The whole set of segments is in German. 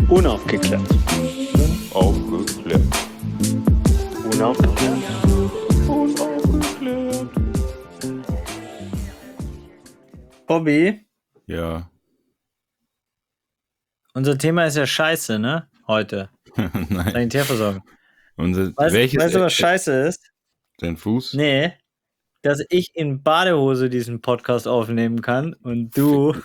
Unaufgeklärt. Unaufgeklärt. Unaufgeklärt. Unaufgeklärt. Bobby, Ja. unser Thema ist ja Scheiße, ne? Heute. Nein. Sanitärversorgung. Welches Weißt du, was Scheiße ist? Dein Fuß? Nee, dass ich in Badehose diesen Podcast aufnehmen kann und du.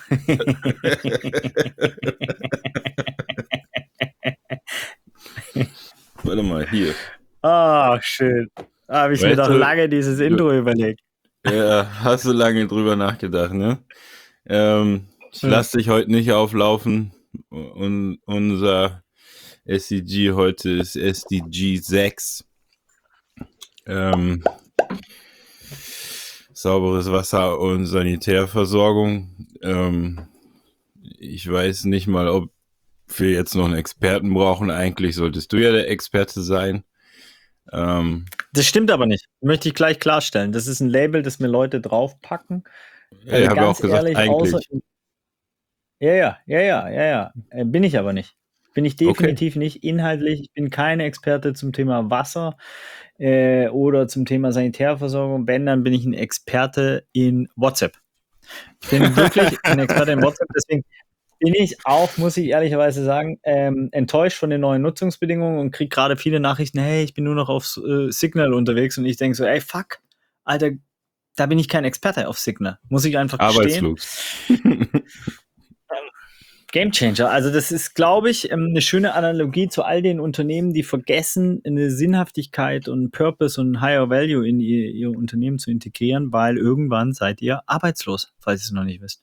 Warte mal, hier. Schön. Habe ich mir Weißt doch du, lange dieses Intro überlegt. Ja, hast du lange drüber nachgedacht, ne? Ich lasse dich heute nicht auflaufen. Und unser SDG heute ist SDG 6. Sauberes Wasser und Sanitärversorgung. Ich weiß nicht mal, ob wir jetzt noch einen Experten brauchen. Eigentlich solltest du ja der Experte sein. Das stimmt aber nicht. Möchte ich gleich klarstellen. Das ist ein Label, das mir Leute draufpacken. Ich habe auch gesagt, ehrlich, eigentlich. Ja. Bin ich aber nicht. Bin ich definitiv nicht. Inhaltlich, ich bin kein Experte zum Thema Wasser oder zum Thema Sanitärversorgung. Wenn, dann bin ich ein Experte in WhatsApp. Ich bin wirklich ein Experte in WhatsApp, deswegen bin ich auch, muss ich ehrlicherweise sagen, enttäuscht von den neuen Nutzungsbedingungen und kriege gerade viele Nachrichten, hey, ich bin nur noch auf Signal unterwegs und ich denke so, ey, fuck, Alter, da bin ich kein Experte auf Signal. Muss ich einfach gestehen. Arbeitslos. Gamechanger. Also das ist, glaube ich, eine schöne Analogie zu all den Unternehmen, die vergessen, eine Sinnhaftigkeit und Purpose und Higher Value in ihr Unternehmen zu integrieren, weil irgendwann seid ihr arbeitslos, falls ihr es noch nicht wisst.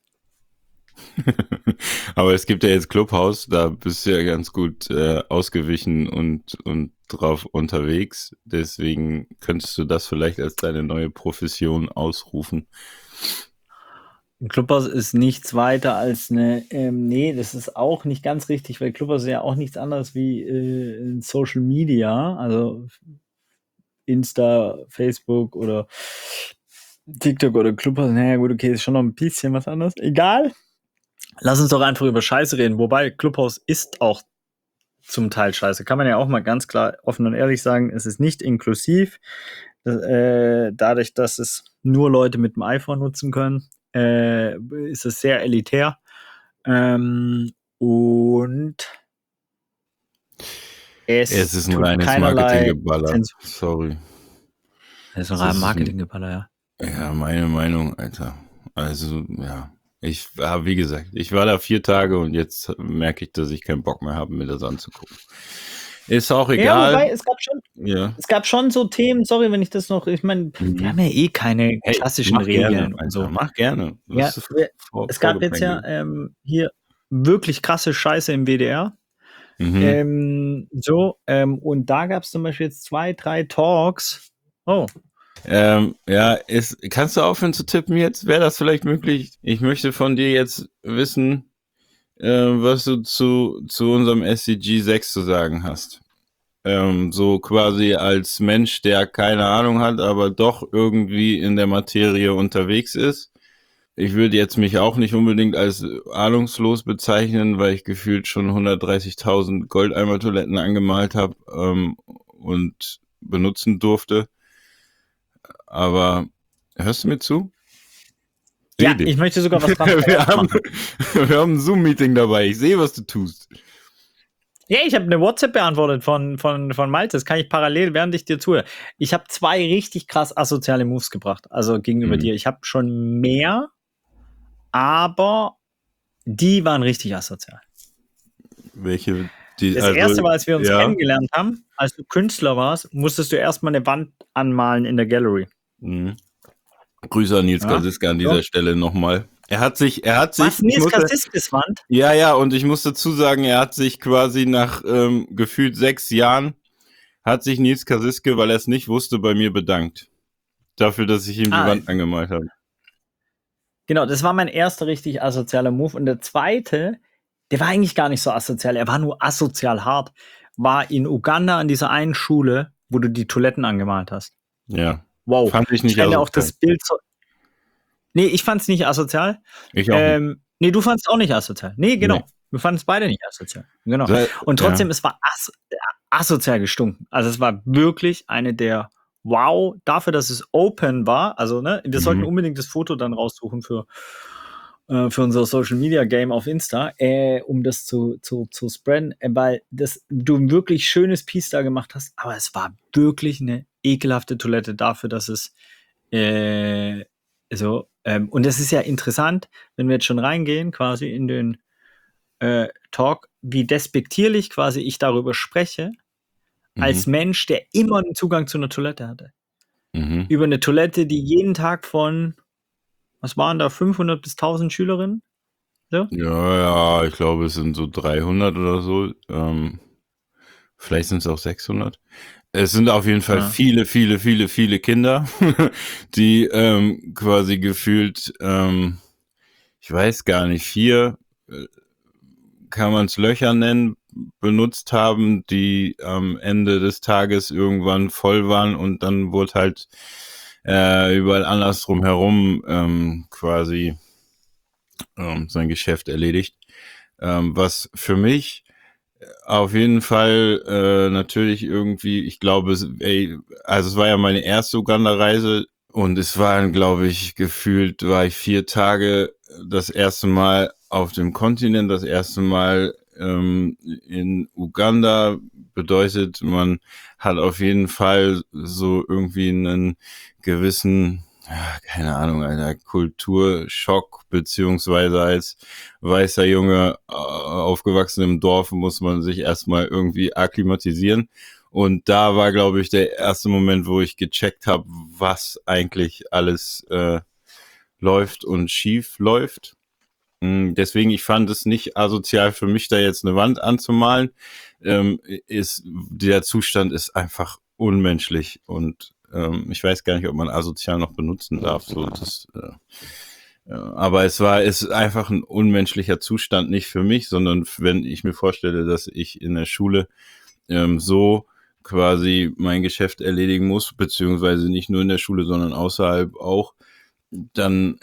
Aber es gibt ja jetzt Clubhouse, da bist du ja ganz gut ausgewichen und drauf unterwegs. Deswegen könntest du das vielleicht als deine neue Profession ausrufen. Clubhouse ist nichts weiter als eine, nee, das ist auch nicht ganz richtig, weil Clubhouse ist ja auch nichts anderes wie Social Media, also Insta, Facebook oder TikTok oder Clubhouse. Naja, gut, okay, ist schon noch ein bisschen was anderes. Egal. Lass uns doch einfach über Scheiße reden, wobei Clubhouse ist auch zum Teil Scheiße. Kann man ja auch mal ganz klar offen und ehrlich sagen, es ist nicht inklusiv. Dadurch, dass es nur Leute mit dem iPhone nutzen können, ist es sehr elitär. Und es ist ein reines Marketinggeballer. Sorry. Es ist ein reines Marketinggeballer, ja. Ja, meine Meinung, Alter. Also, ja. Wie gesagt, ich war da 4 Tage und jetzt merke ich, dass ich keinen Bock mehr habe, mir das anzugucken. Ist auch egal. Ja, wobei, es gab schon so Themen, sorry, wenn ich das noch, ich meine, wir haben ja eh keine klassischen Regeln und so. Mach gerne. Ja, es gab jetzt ja hier wirklich krasse Scheiße im WDR. Und da gab es zum Beispiel jetzt 2, 3 Talks. Kannst du aufhören zu tippen jetzt? Wäre das vielleicht möglich? Ich möchte von dir jetzt wissen, was du zu unserem SDG 6 zu sagen hast. So quasi als Mensch, der keine Ahnung hat, aber doch irgendwie in der Materie unterwegs ist. Ich würde jetzt mich auch nicht unbedingt als ahnungslos bezeichnen, weil ich gefühlt schon 130.000 Goldeimer-Toiletten angemalt habe und benutzen durfte. Aber hörst du mir zu? Ja, ich möchte sogar was dran machen. Wir haben ein Zoom-Meeting dabei. Ich sehe, was du tust. Ja, ich habe eine WhatsApp beantwortet von Malte. Das kann ich parallel, während ich dir zuhöre. Ich habe 2 richtig krass asoziale Moves gebracht. Also gegenüber dir. Ich habe schon mehr, aber die waren richtig asozial. Welche? Das erste war, als wir uns kennengelernt haben, als du Künstler warst, musstest du erstmal eine Wand anmalen in der Gallery. Grüße an Nils Kaziska an dieser Stelle nochmal. Er hat sich. Was, Nils Kaziskis Wand? Ja, und ich muss dazu sagen, er hat sich quasi nach gefühlt 6 Jahren, hat sich Nils Kaziske, weil er es nicht wusste, bei mir bedankt. Dafür, dass ich ihm die Wand angemalt habe. Genau, das war mein erster richtig asozialer Move. Und der zweite, der war eigentlich gar nicht so asozial, er war nur asozial hart, war in Uganda an dieser einen Schule, wo du die Toiletten angemalt hast. Ja. Wow. Fand ich nicht asozial. Auch das Bild so. Nee, ich fand's nicht asozial. Ich auch nicht. Nee, du fandst auch nicht asozial. Nee, genau. Nee. Wir fanden es beide nicht asozial. Genau. Sei- Und Ja. trotzdem, es war asozial gestunken. Also es war wirklich eine der wow, dafür, dass es open war. Also, ne, wir sollten Mhm. unbedingt das Foto dann raussuchen für unser Social Media Game auf Insta, um das zu spreaden, weil du ein wirklich schönes Piece da gemacht hast, aber es war wirklich eine ekelhafte Toilette dafür, dass es und das ist ja interessant, wenn wir jetzt schon reingehen, quasi in den Talk, wie despektierlich quasi ich darüber spreche, als Mhm. Mensch, der immer einen Zugang zu einer Toilette hatte. Mhm. Über eine Toilette, die jeden Tag von, was waren da, 500 bis 1000 Schülerinnen? So? Ja, ich glaube, es sind so 300 oder so. Vielleicht sind es auch 600. Es sind auf jeden Fall Ja. viele, viele, viele, viele Kinder, die quasi gefühlt, ich weiß gar nicht, 4 äh, kann man es Löcher nennen, benutzt haben, die am Ende des Tages irgendwann voll waren und dann wurde halt überall andersrum herum quasi sein Geschäft erledigt. Was für mich auf jeden Fall natürlich irgendwie, ich glaube, also es war ja meine erste Uganda-Reise und es waren, glaube ich, gefühlt war ich 4 Tage das erste Mal auf dem Kontinent, das erste Mal in Uganda. Bedeutet, man hat auf jeden Fall so irgendwie einen gewissen, ja, keine Ahnung, einer Kulturschock, beziehungsweise als weißer Junge aufgewachsen im Dorf muss man sich erstmal irgendwie akklimatisieren. Und da war, glaube ich, der erste Moment, wo ich gecheckt habe, was eigentlich alles läuft und schief läuft. Deswegen, ich fand es nicht asozial für mich, da jetzt eine Wand anzumalen. Der Zustand ist einfach unmenschlich und ich weiß gar nicht, ob man asozial noch benutzen darf. Aber ist einfach ein unmenschlicher Zustand, nicht für mich, sondern wenn ich mir vorstelle, dass ich in der Schule so quasi mein Geschäft erledigen muss, beziehungsweise nicht nur in der Schule, sondern außerhalb auch, dann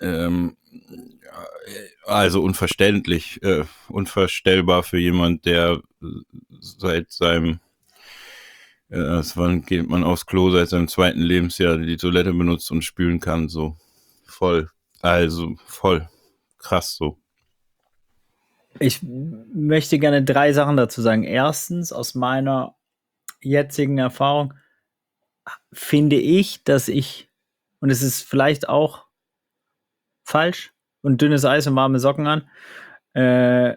also unverständlich, unvorstellbar für jemand, der seit seinem wann geht man aufs Klo seit seinem 2. Lebensjahr die Toilette benutzt und spülen kann, so voll. Also voll krass so. Ich möchte gerne 3 Sachen dazu sagen. Erstens, aus meiner jetzigen Erfahrung finde ich, dass und es ist vielleicht auch falsch und dünnes Eis und warme Socken an, äh,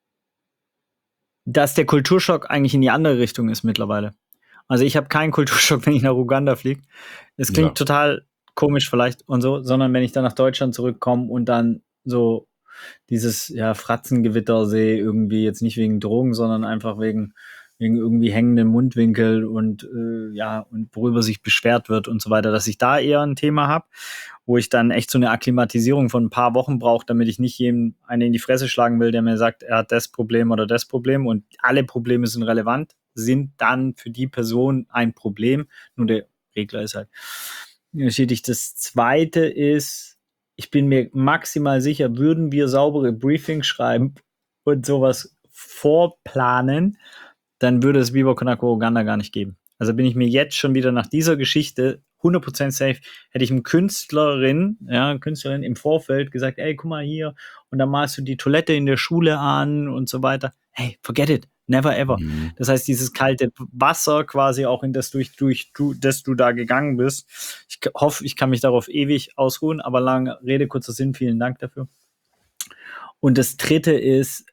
dass der Kulturschock eigentlich in die andere Richtung ist mittlerweile. Also ich habe keinen Kulturschock, wenn ich nach Uganda fliege. Es klingt Ja. total komisch vielleicht und so, sondern wenn ich dann nach Deutschland zurückkomme und dann so dieses Fratzengewitter sehe, irgendwie jetzt nicht wegen Drogen, sondern einfach wegen irgendwie hängenden Mundwinkel und und worüber sich beschwert wird und so weiter, dass ich da eher ein Thema habe, wo ich dann echt so eine Akklimatisierung von ein paar Wochen brauche, damit ich nicht jedem eine in die Fresse schlagen will, der mir sagt, er hat das Problem oder das Problem und alle Probleme sind relevant, sind dann für die Person ein Problem. Nur der Regler ist halt unterschiedlich. Das Zweite ist, ich bin mir maximal sicher, würden wir saubere Briefings schreiben und sowas vorplanen, dann würde es Viva Con Aqua Uganda gar nicht geben. Also bin ich mir jetzt schon wieder nach dieser Geschichte 100% safe, hätte ich einem Künstlerin im Vorfeld gesagt, ey, guck mal hier, und dann malst du die Toilette in der Schule an und so weiter. Hey, forget it. Never ever. Mhm. Das heißt, dieses kalte Wasser quasi auch in das das du da gegangen bist. Ich hoffe, ich kann mich darauf ewig ausruhen, aber lange Rede, kurzer Sinn, vielen Dank dafür. Und das dritte ist,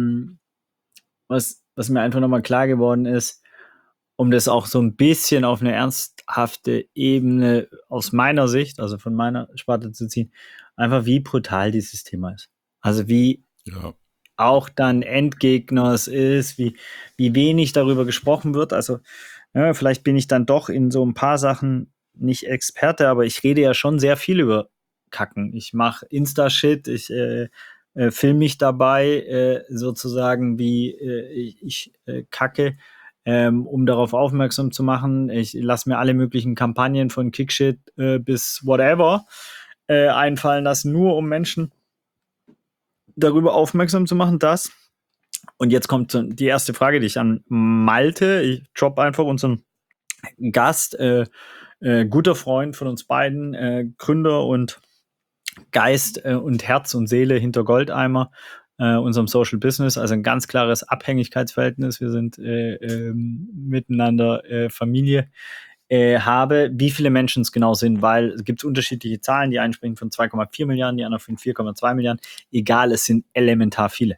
was mir einfach nochmal klar geworden ist, um das auch so ein bisschen auf eine ernsthafte Ebene aus meiner Sicht, also von meiner Sparte zu ziehen, einfach wie brutal dieses Thema ist. Also wie Ja. auch dann Endgegner es ist, wie wenig darüber gesprochen wird. Also vielleicht bin ich dann doch in so ein paar Sachen nicht Experte, aber ich rede ja schon sehr viel über Kacken. Ich mache Insta-Shit, ich filme mich dabei, sozusagen, wie ich kacke, um darauf aufmerksam zu machen. Ich lasse mir alle möglichen Kampagnen von Kickshit bis whatever einfallen lassen, nur um Menschen darüber aufmerksam zu machen, dass Und jetzt kommt die erste Frage, die ich an Malte, ich droppe einfach unseren Gast, guter Freund von uns beiden, Gründer und Geist und Herz und Seele hinter Goldeimer, unserem Social Business, also ein ganz klares Abhängigkeitsverhältnis. Wir sind miteinander Familie. Habe, wie viele Menschen es genau sind, weil es gibt unterschiedliche Zahlen. Die einen sprechen von 2,4 Milliarden, die anderen von 4,2 Milliarden. Egal, es sind elementar viele.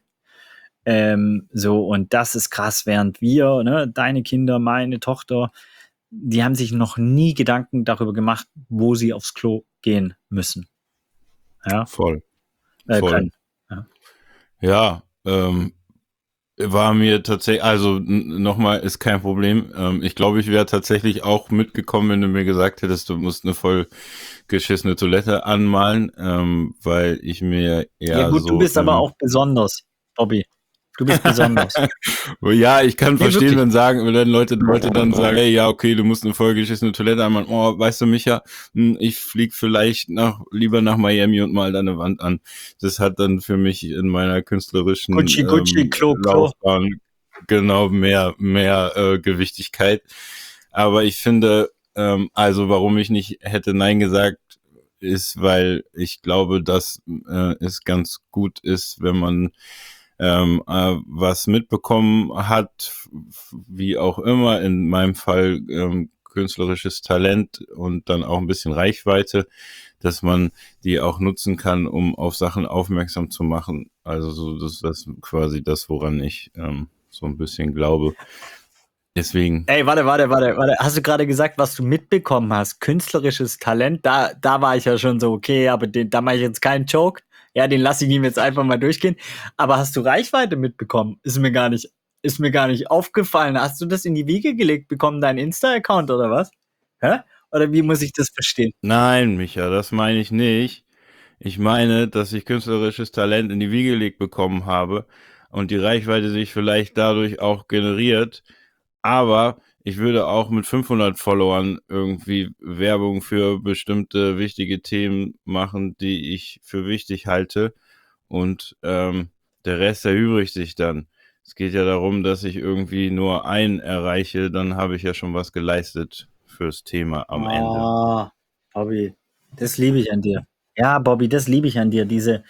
So, und das ist krass, während wir, ne, deine Kinder, meine Tochter, die haben sich noch nie Gedanken darüber gemacht, wo sie aufs Klo gehen müssen. Ja. Voll. Können. Ja, war mir tatsächlich, also nochmal, ist kein Problem. Ich glaube, ich wäre tatsächlich auch mitgekommen, wenn du mir gesagt hättest, du musst eine voll geschissene Toilette anmalen, weil ich mir eher Ja gut, so, du bist aber auch besonders, Bobby. Du bist besonders. Ja, ich kann verstehen, wirklich. wenn Leute dann sagen, hey, ja, okay, du musst eine vollgeschissene Toilette anmalen. Oh, weißt du, Micha, ich flieg vielleicht lieber nach Miami und mal deine Wand an. Das hat dann für mich in meiner künstlerischen Gucci, Klo. Laufbahn genau mehr Gewichtigkeit. Aber ich finde, also warum ich nicht hätte Nein gesagt, ist, weil ich glaube, dass es ganz gut ist, wenn man was mitbekommen hat, wie auch immer, in meinem Fall künstlerisches Talent und dann auch ein bisschen Reichweite, dass man die auch nutzen kann, um auf Sachen aufmerksam zu machen. Also so, das ist quasi das, woran ich so ein bisschen glaube. Deswegen. Ey, warte. Hast du gerade gesagt, was du mitbekommen hast? Künstlerisches Talent? Da war ich ja schon so, okay, aber da mache ich jetzt keinen Joke. Ja, den lasse ich ihm jetzt einfach mal durchgehen. Aber hast du Reichweite mitbekommen? Ist mir gar nicht aufgefallen. Hast du das in die Wiege gelegt bekommen, dein Insta-Account oder was? Hä? Oder wie muss ich das verstehen? Nein, Micha, das meine ich nicht. Ich meine, dass ich künstlerisches Talent in die Wiege gelegt bekommen habe und die Reichweite sich vielleicht dadurch auch generiert. Aber ich würde auch mit 500 Followern irgendwie Werbung für bestimmte wichtige Themen machen, die ich für wichtig halte. Und der Rest erübrigt sich dann. Es geht ja darum, dass ich irgendwie nur einen erreiche, dann habe ich ja schon was geleistet fürs Thema am Ende. Ah, Bobby, das liebe ich an dir. Ja, Bobby, das liebe ich an dir.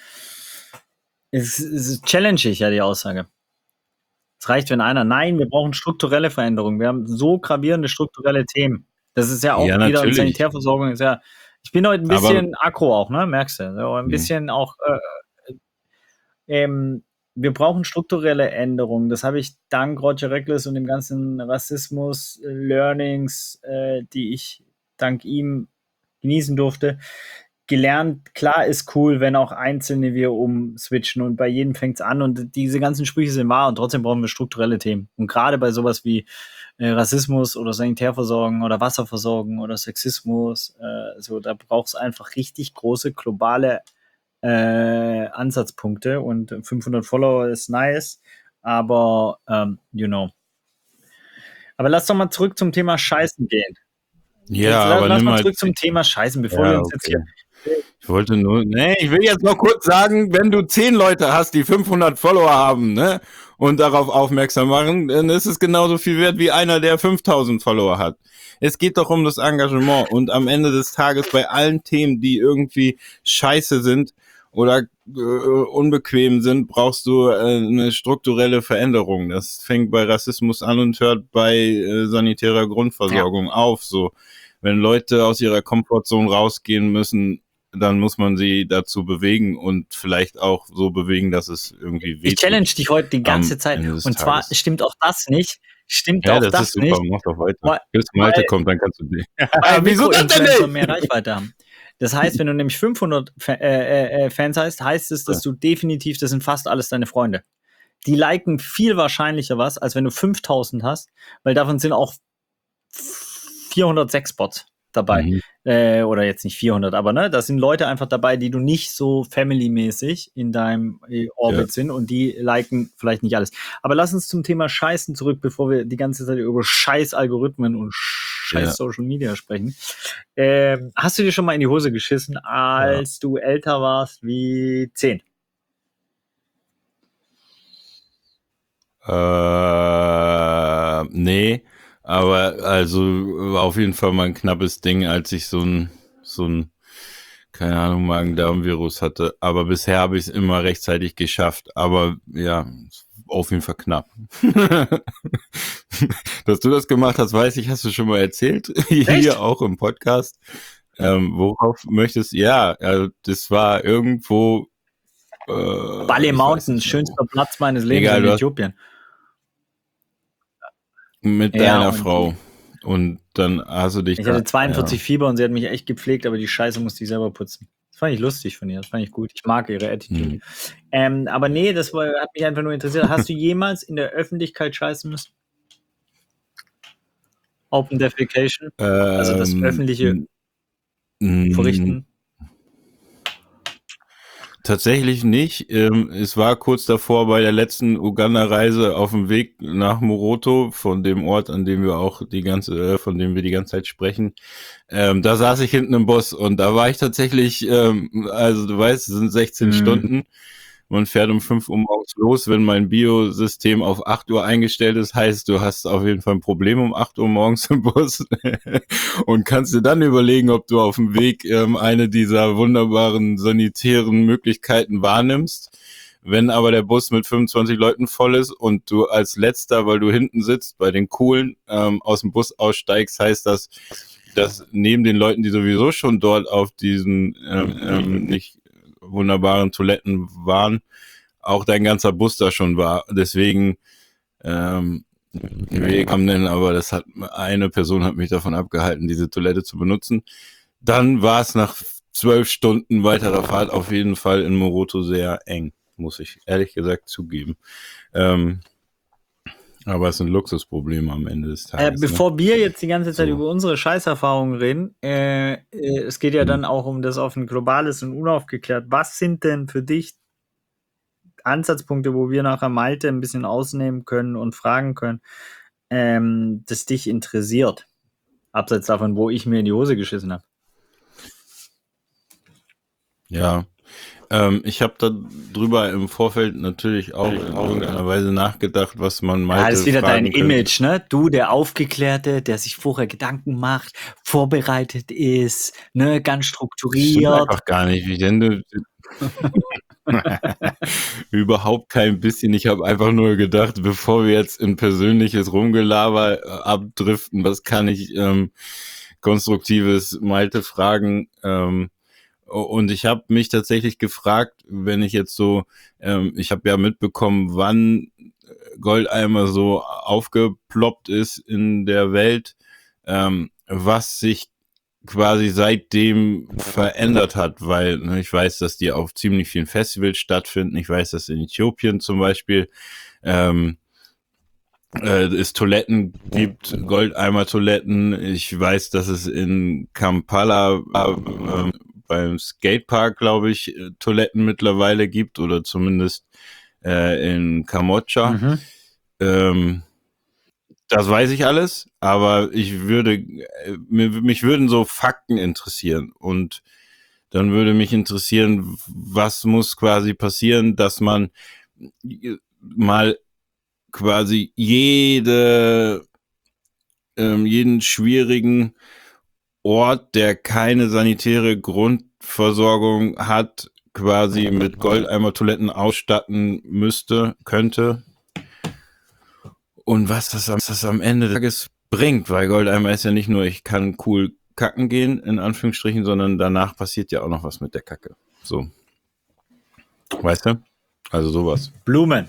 Es challenge ich ja die Aussage. Es reicht, wenn nein, wir brauchen strukturelle Veränderungen. Wir haben so gravierende strukturelle Themen. Das ist ja auch Ja, wieder natürlich. Sanitärversorgung ist ja, ich bin heute ein bisschen aggro auch, ne, merkst du? So ein bisschen auch, wir brauchen strukturelle Änderungen. Das habe ich dank Roger Reckless und dem ganzen Rassismus, Learnings, die ich dank ihm genießen durfte, gelernt. Klar ist cool, wenn auch Einzelne wir umswitchen und bei jedem fängt es an und diese ganzen Sprüche sind wahr und trotzdem brauchen wir strukturelle Themen. Und gerade bei sowas wie Rassismus oder Sanitärversorgung oder Wasserversorgung oder Sexismus, so, da braucht es einfach richtig große globale Ansatzpunkte und 500 Follower ist nice, aber Aber lass doch mal zurück zum Thema Scheißen gehen. Ja, aber Lass nimm mal mal. zurück zum Thema Scheißen, bevor wir Ja, uns jetzt hier. okay. Ich wollte nur, ich will jetzt noch kurz sagen, wenn du 10 Leute hast, die 500 Follower haben, ne, und darauf aufmerksam machen, dann ist es genauso viel wert wie einer, der 5000 Follower hat. Es geht doch um das Engagement und am Ende des Tages bei allen Themen, die irgendwie scheiße sind oder unbequem sind, brauchst du eine strukturelle Veränderung. Das fängt bei Rassismus an und hört bei sanitärer Grundversorgung auf, so. Wenn Leute aus ihrer Komfortzone rausgehen müssen, dann muss man sie dazu bewegen und vielleicht auch so bewegen, dass es irgendwie wehtut. Ich challenge dich heute die ganze Zeit. Und zwar stimmt auch das nicht. Ja, das ist super, mach doch weiter. Bis Malte kommt, dann kannst du die. Wieso das denn nicht? Mehr Reichweite haben. Das heißt, wenn du nämlich 500 Fans hast, heißt es, dass du definitiv, das sind fast alles deine Freunde. Die liken viel wahrscheinlicher was, als wenn du 5000 hast, weil davon sind auch 406 Bots dabei. Oder jetzt nicht 400, aber ne, da sind Leute einfach dabei, die du nicht so family-mäßig in deinem Orbit sind und die liken vielleicht nicht alles. Aber lass uns zum Thema Scheißen zurück, bevor wir die ganze Zeit über Scheiß-Algorithmen und Scheiß-Social-Media sprechen. Hast du dir schon mal in die Hose geschissen, als du älter warst wie 10? Nee, aber also war auf jeden Fall mal ein knappes Ding, als ich so ein, keine Ahnung, Magen-Darm-Virus hatte. Aber bisher habe ich es immer rechtzeitig geschafft. Aber ja, auf jeden Fall knapp. Dass du das gemacht hast, weiß ich, hast du schon mal erzählt. Hier Echt? auch im Podcast. Worauf möchtest du? Ja, also das war irgendwo, Bali ich weiß Mountains, nicht mehr wo. schönster Platz meines Lebens Egal, in du hast Äthiopien. mit Ja, deiner und Frau. Und dann hast du dich ich da, hatte 42 ja. Fieber und sie hat mich echt gepflegt, aber die Scheiße musste ich selber putzen. Das fand ich lustig von ihr, das fand ich gut. Ich mag ihre Attitude. Aber nee, hat mich einfach nur interessiert. Hast du jemals in der Öffentlichkeit scheißen müssen? Open Defecation? Also das Ähm, öffentliche n- n- Verrichten? Tatsächlich nicht. Es war kurz davor bei der letzten Uganda-Reise auf dem Weg nach Moroto, von dem Ort, an dem wir auch von dem wir die ganze Zeit sprechen. Da saß ich hinten im Bus und da war ich tatsächlich, also du weißt, es sind 16 Stunden. Man fährt um 5 Uhr morgens los. Wenn mein Biosystem auf 8 Uhr eingestellt ist, heißt, du hast auf jeden Fall ein Problem um 8 Uhr morgens im Bus und kannst dir dann überlegen, ob du auf dem Weg eine dieser wunderbaren sanitären Möglichkeiten wahrnimmst. Wenn aber der Bus mit 25 Leuten voll ist und du als Letzter, weil du hinten sitzt, bei den Coolen aus dem Bus aussteigst, heißt das, dass neben den Leuten, die sowieso schon dort auf diesen nicht wunderbaren Toiletten waren, auch dein ganzer Bus da schon war. Deswegen wir kamen dann, aber eine Person hat mich davon abgehalten, diese Toilette zu benutzen. Dann war es nach 12 Stunden weiterer Fahrt auf jeden Fall in Moroto sehr eng, muss ich ehrlich gesagt zugeben. Aber es sind Luxusprobleme am Ende des Tages. Ne? Bevor wir jetzt die ganze Zeit So. über unsere Scheißerfahrungen reden, es geht ja dann auch um das auf ein globales und unaufgeklärt. Was sind denn für dich Ansatzpunkte, wo wir nachher Malte ein bisschen ausnehmen können und fragen können, das dich interessiert? Abseits davon, wo ich mir in die Hose geschissen habe. Ja, ich habe da drüber im Vorfeld natürlich auch in irgendeiner Weise nachgedacht, was man Ja, das ist Malte wieder dein fragen könnte. Image, ne? Du, der Aufgeklärte, der sich vorher Gedanken macht, vorbereitet ist, ne, ganz Stimmt strukturiert. einfach gar nicht. Wie denn du? Überhaupt kein bisschen. Ich habe einfach nur gedacht, bevor wir jetzt in persönliches Rumgelaber abdriften, was kann ich konstruktives Malte fragen? Und ich habe mich tatsächlich gefragt, wenn ich jetzt so, ich habe ja mitbekommen, wann Goldeimer so aufgeploppt ist in der Welt, was sich quasi seitdem verändert hat, weil ich weiß, dass die auf ziemlich vielen Festivals stattfinden. Ich weiß, dass in Äthiopien zum Beispiel es Toiletten gibt, Goldeimer-Toiletten. Ich weiß, dass es in Kampala beim Skatepark, glaube ich, Toiletten mittlerweile gibt oder zumindest in Kambodscha. Das weiß ich alles, aber mich würden so Fakten interessieren und dann würde mich interessieren, was muss quasi passieren, dass man mal quasi jeden schwierigen Ort, der keine sanitäre Grundversorgung hat, quasi mit Goldeimer-Toiletten ausstatten könnte. Und was das am Ende des Tages bringt, weil Goldeimer ist ja nicht nur, ich kann cool kacken gehen, in Anführungsstrichen, sondern danach passiert ja auch noch was mit der Kacke. So. Weißt du? Also sowas. Blumen.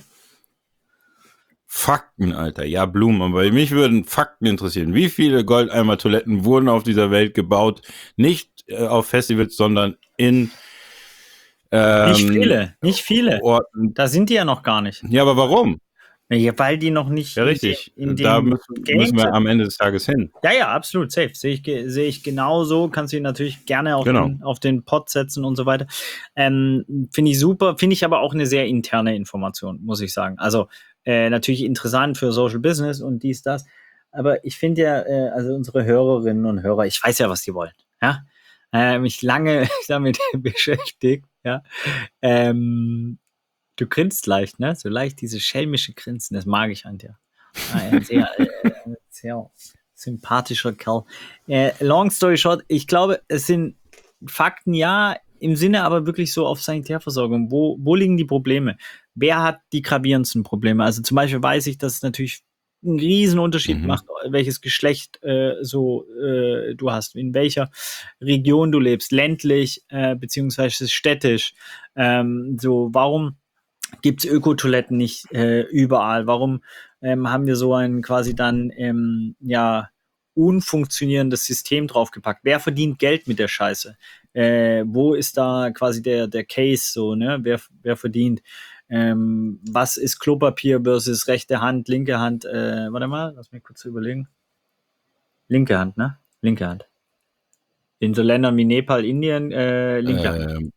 Fakten, Alter. Ja, Blumen. Aber mich würden Fakten interessieren. Wie viele Goldeimer-Toiletten wurden auf dieser Welt gebaut? Nicht auf Festivals, sondern in Nicht viele, nicht viele. Orten. Da sind die ja noch gar nicht. Ja, aber warum? Ja, weil die noch nicht Ja, richtig. in Da dem müssen Game wir sind. am Ende des Tages hin. Ja, absolut, safe. Sehe ich genauso. Kannst du ihn natürlich gerne Genau. auf den Pod setzen und so weiter. Finde ich super. Finde ich aber auch eine sehr interne Information, muss ich sagen. Also natürlich interessant für Social Business und dies, das. Aber ich finde ja, also unsere Hörerinnen und Hörer, ich weiß ja, was die wollen. Ja? Mich lange damit beschäftigt. Ja? Du grinst leicht, ne? So leicht dieses schelmische Grinsen, das mag ich an dir. Ein sehr sympathischer Kerl. Long story short, ich glaube, es sind Fakten, ja, im Sinne aber wirklich so auf Sanitärversorgung. Wo liegen die Probleme? Wer hat die gravierendsten Probleme? Also zum Beispiel weiß ich, dass es natürlich einen riesen Unterschied macht, welches Geschlecht du hast, in welcher Region du lebst, ländlich beziehungsweise städtisch. Warum gibt es Ökotoiletten nicht überall? Warum haben wir so ein quasi dann unfunktionierendes System draufgepackt? Wer verdient Geld mit der Scheiße? Wo ist da quasi der Case so, ne? Wer verdient? Was ist Klopapier versus rechte Hand, linke Hand? Warte mal, lass mich kurz überlegen. Linke Hand, ne? Linke Hand. In so Ländern wie Nepal, Indien, linke Hand.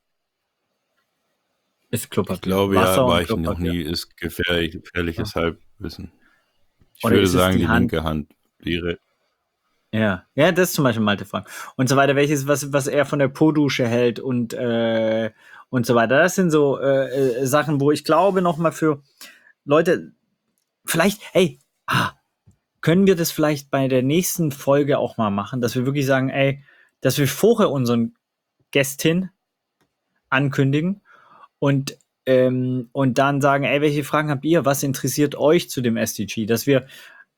Ist Klopapier. Ich glaube, Wasser ja, war und ich noch Klopapier. nie, ist gefährliches Halbwissen. Ich Oder würde ist es sagen, die die Hand? linke Hand wäre. Ja, das ist zum Beispiel Malte Frank. Und so weiter, was er von der Po-Dusche hält und so weiter. Das sind so Sachen, wo ich glaube, nochmal für Leute, vielleicht, können wir das vielleicht bei der nächsten Folge auch mal machen, dass wir wirklich sagen, dass wir vorher unseren Gästin ankündigen und dann sagen, welche Fragen habt ihr? Was interessiert euch zu dem SDG? Dass wir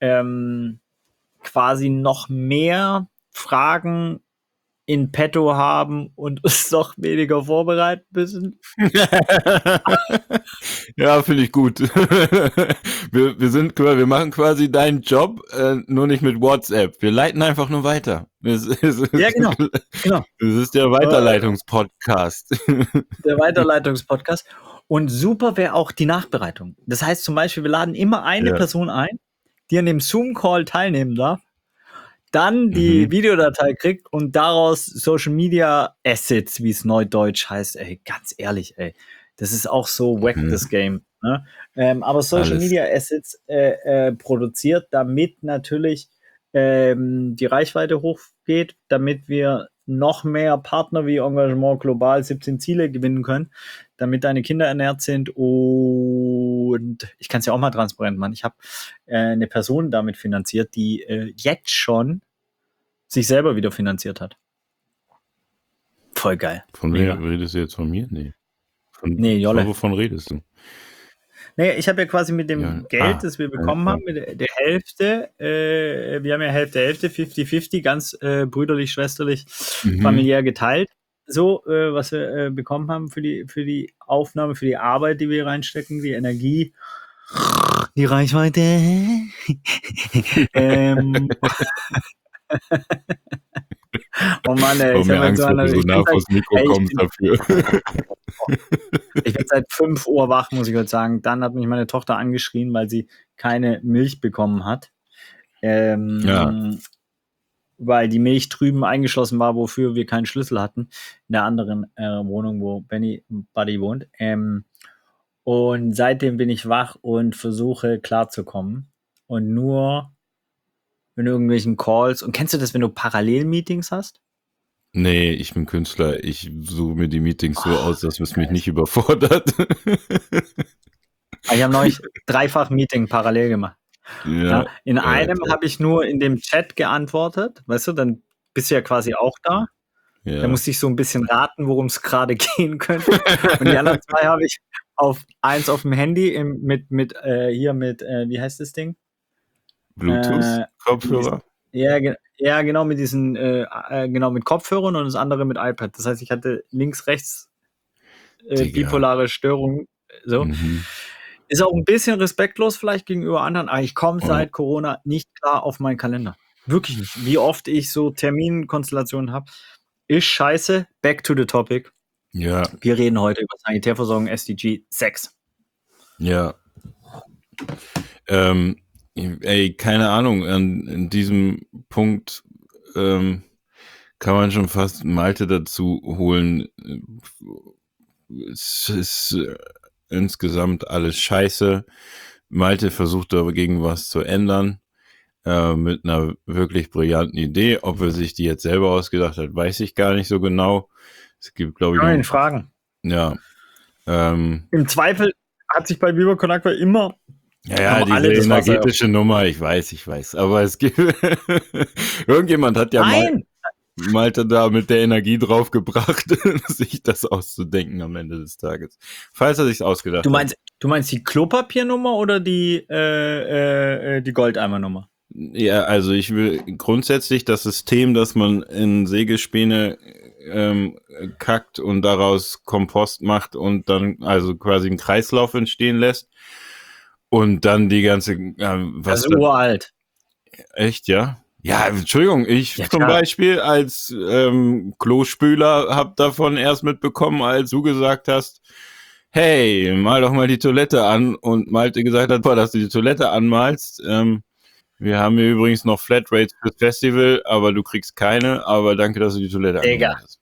quasi noch mehr Fragen in petto haben und uns noch weniger vorbereiten müssen. Ja, finde ich gut. Wir machen quasi deinen Job, nur nicht mit WhatsApp. Wir leiten einfach nur weiter. Ja, genau. Das ist der Weiterleitungspodcast. Der Weiterleitungspodcast. Und super wäre auch die Nachbereitung. Das heißt zum Beispiel, wir laden immer eine Person ein, die an dem Zoom-Call teilnehmen darf, dann die Videodatei kriegt und daraus Social Media Assets, wie es neudeutsch heißt, ganz ehrlich, das ist auch so wack, das Game. Ne? Aber Social Media Assets produziert, damit natürlich die Reichweite hochgeht, damit wir noch mehr Partner wie Engagement Global 17 Ziele gewinnen können, damit deine Kinder ernährt sind. Und ich kann es ja auch mal transparent machen. Ich habe eine Person damit finanziert, die jetzt schon sich selber wieder finanziert hat. Voll geil. Von wem redest du jetzt? Von mir? Nee. Jolle. Wovon redest du? Naja, ich habe ja quasi mit dem Geld, das wir bekommen haben, mit der Hälfte, wir haben ja Hälfte, 50-50, ganz brüderlich, schwesterlich, familiär geteilt. So, was wir bekommen haben für die Aufnahme, für die Arbeit, die wir reinstecken, die Energie, die Reichweite. Oh Mann, ey. Ich habe Angst, wenn du so nah vors Mikro kommst dafür. Ich bin seit 5 Uhr wach, muss ich heute sagen. Dann hat mich meine Tochter angeschrien, weil sie keine Milch bekommen hat. Weil die Milch drüben eingeschlossen war, wofür wir keinen Schlüssel hatten. In der anderen Wohnung, wo Benny Buddy wohnt. Und seitdem bin ich wach und versuche klarzukommen. Und nur in irgendwelchen Calls. Und kennst du das, wenn du Parallelmeetings hast? Nee, ich bin Künstler. Ich suche mir die Meetings so aus, dass es mich nicht überfordert. Ich habe neulich 3-fach Meeting parallel gemacht. Ja, in einem habe ich nur in dem Chat geantwortet, weißt du, dann bist du ja quasi auch da. Ja. Da musste ich so ein bisschen raten, worum es gerade gehen könnte. Und die anderen 2 habe ich eins auf dem Handy wie heißt das Ding? Bluetooth-Kopfhörer? Ja, genau, mit diesen, mit Kopfhörern und das andere mit iPad. Das heißt, ich hatte links, rechts bipolare Störung. So. Ist auch ein bisschen respektlos vielleicht gegenüber anderen, aber ich komme seit Corona nicht klar auf meinen Kalender. Wirklich nicht. Wie oft ich so Terminkonstellationen habe, ist scheiße. Back to the topic. Ja. Wir reden heute über Sanitärversorgung SDG 6. Ja. Keine Ahnung, an diesem Punkt kann man schon fast Malte dazu holen. Es ist insgesamt alles scheiße. Malte versucht dagegen was zu ändern, mit einer wirklich brillanten Idee. Ob er sich die jetzt selber ausgedacht hat, weiß ich gar nicht so genau. Es gibt, glaube ich, Fragen. Ja. Im Zweifel hat sich bei Viva Con Aqua immer Ja, haben diese alle das Wasser. energetische Nummer, ich weiß. Aber es gibt irgendjemand hat ja Nein! Malte da mit der Energie draufgebracht, sich das auszudenken am Ende des Tages. Falls er sich's ausgedacht hat. Du meinst die Klopapiernummer oder die Goldeimernummer? Ja, also ich will grundsätzlich das System, dass man in Sägespäne kackt und daraus Kompost macht und dann also quasi einen Kreislauf entstehen lässt und dann die ganze was das ist uralt. Echt, ja? Ja, Entschuldigung, ich Ja, zum klar. Beispiel als Klospüler habe davon erst mitbekommen, als du gesagt hast, hey, mal doch mal die Toilette an und Malte gesagt hat, dass du die Toilette anmalst. Wir haben hier übrigens noch Flatrates fürs Festival, aber du kriegst keine, aber danke, dass du die Toilette angemalt hast.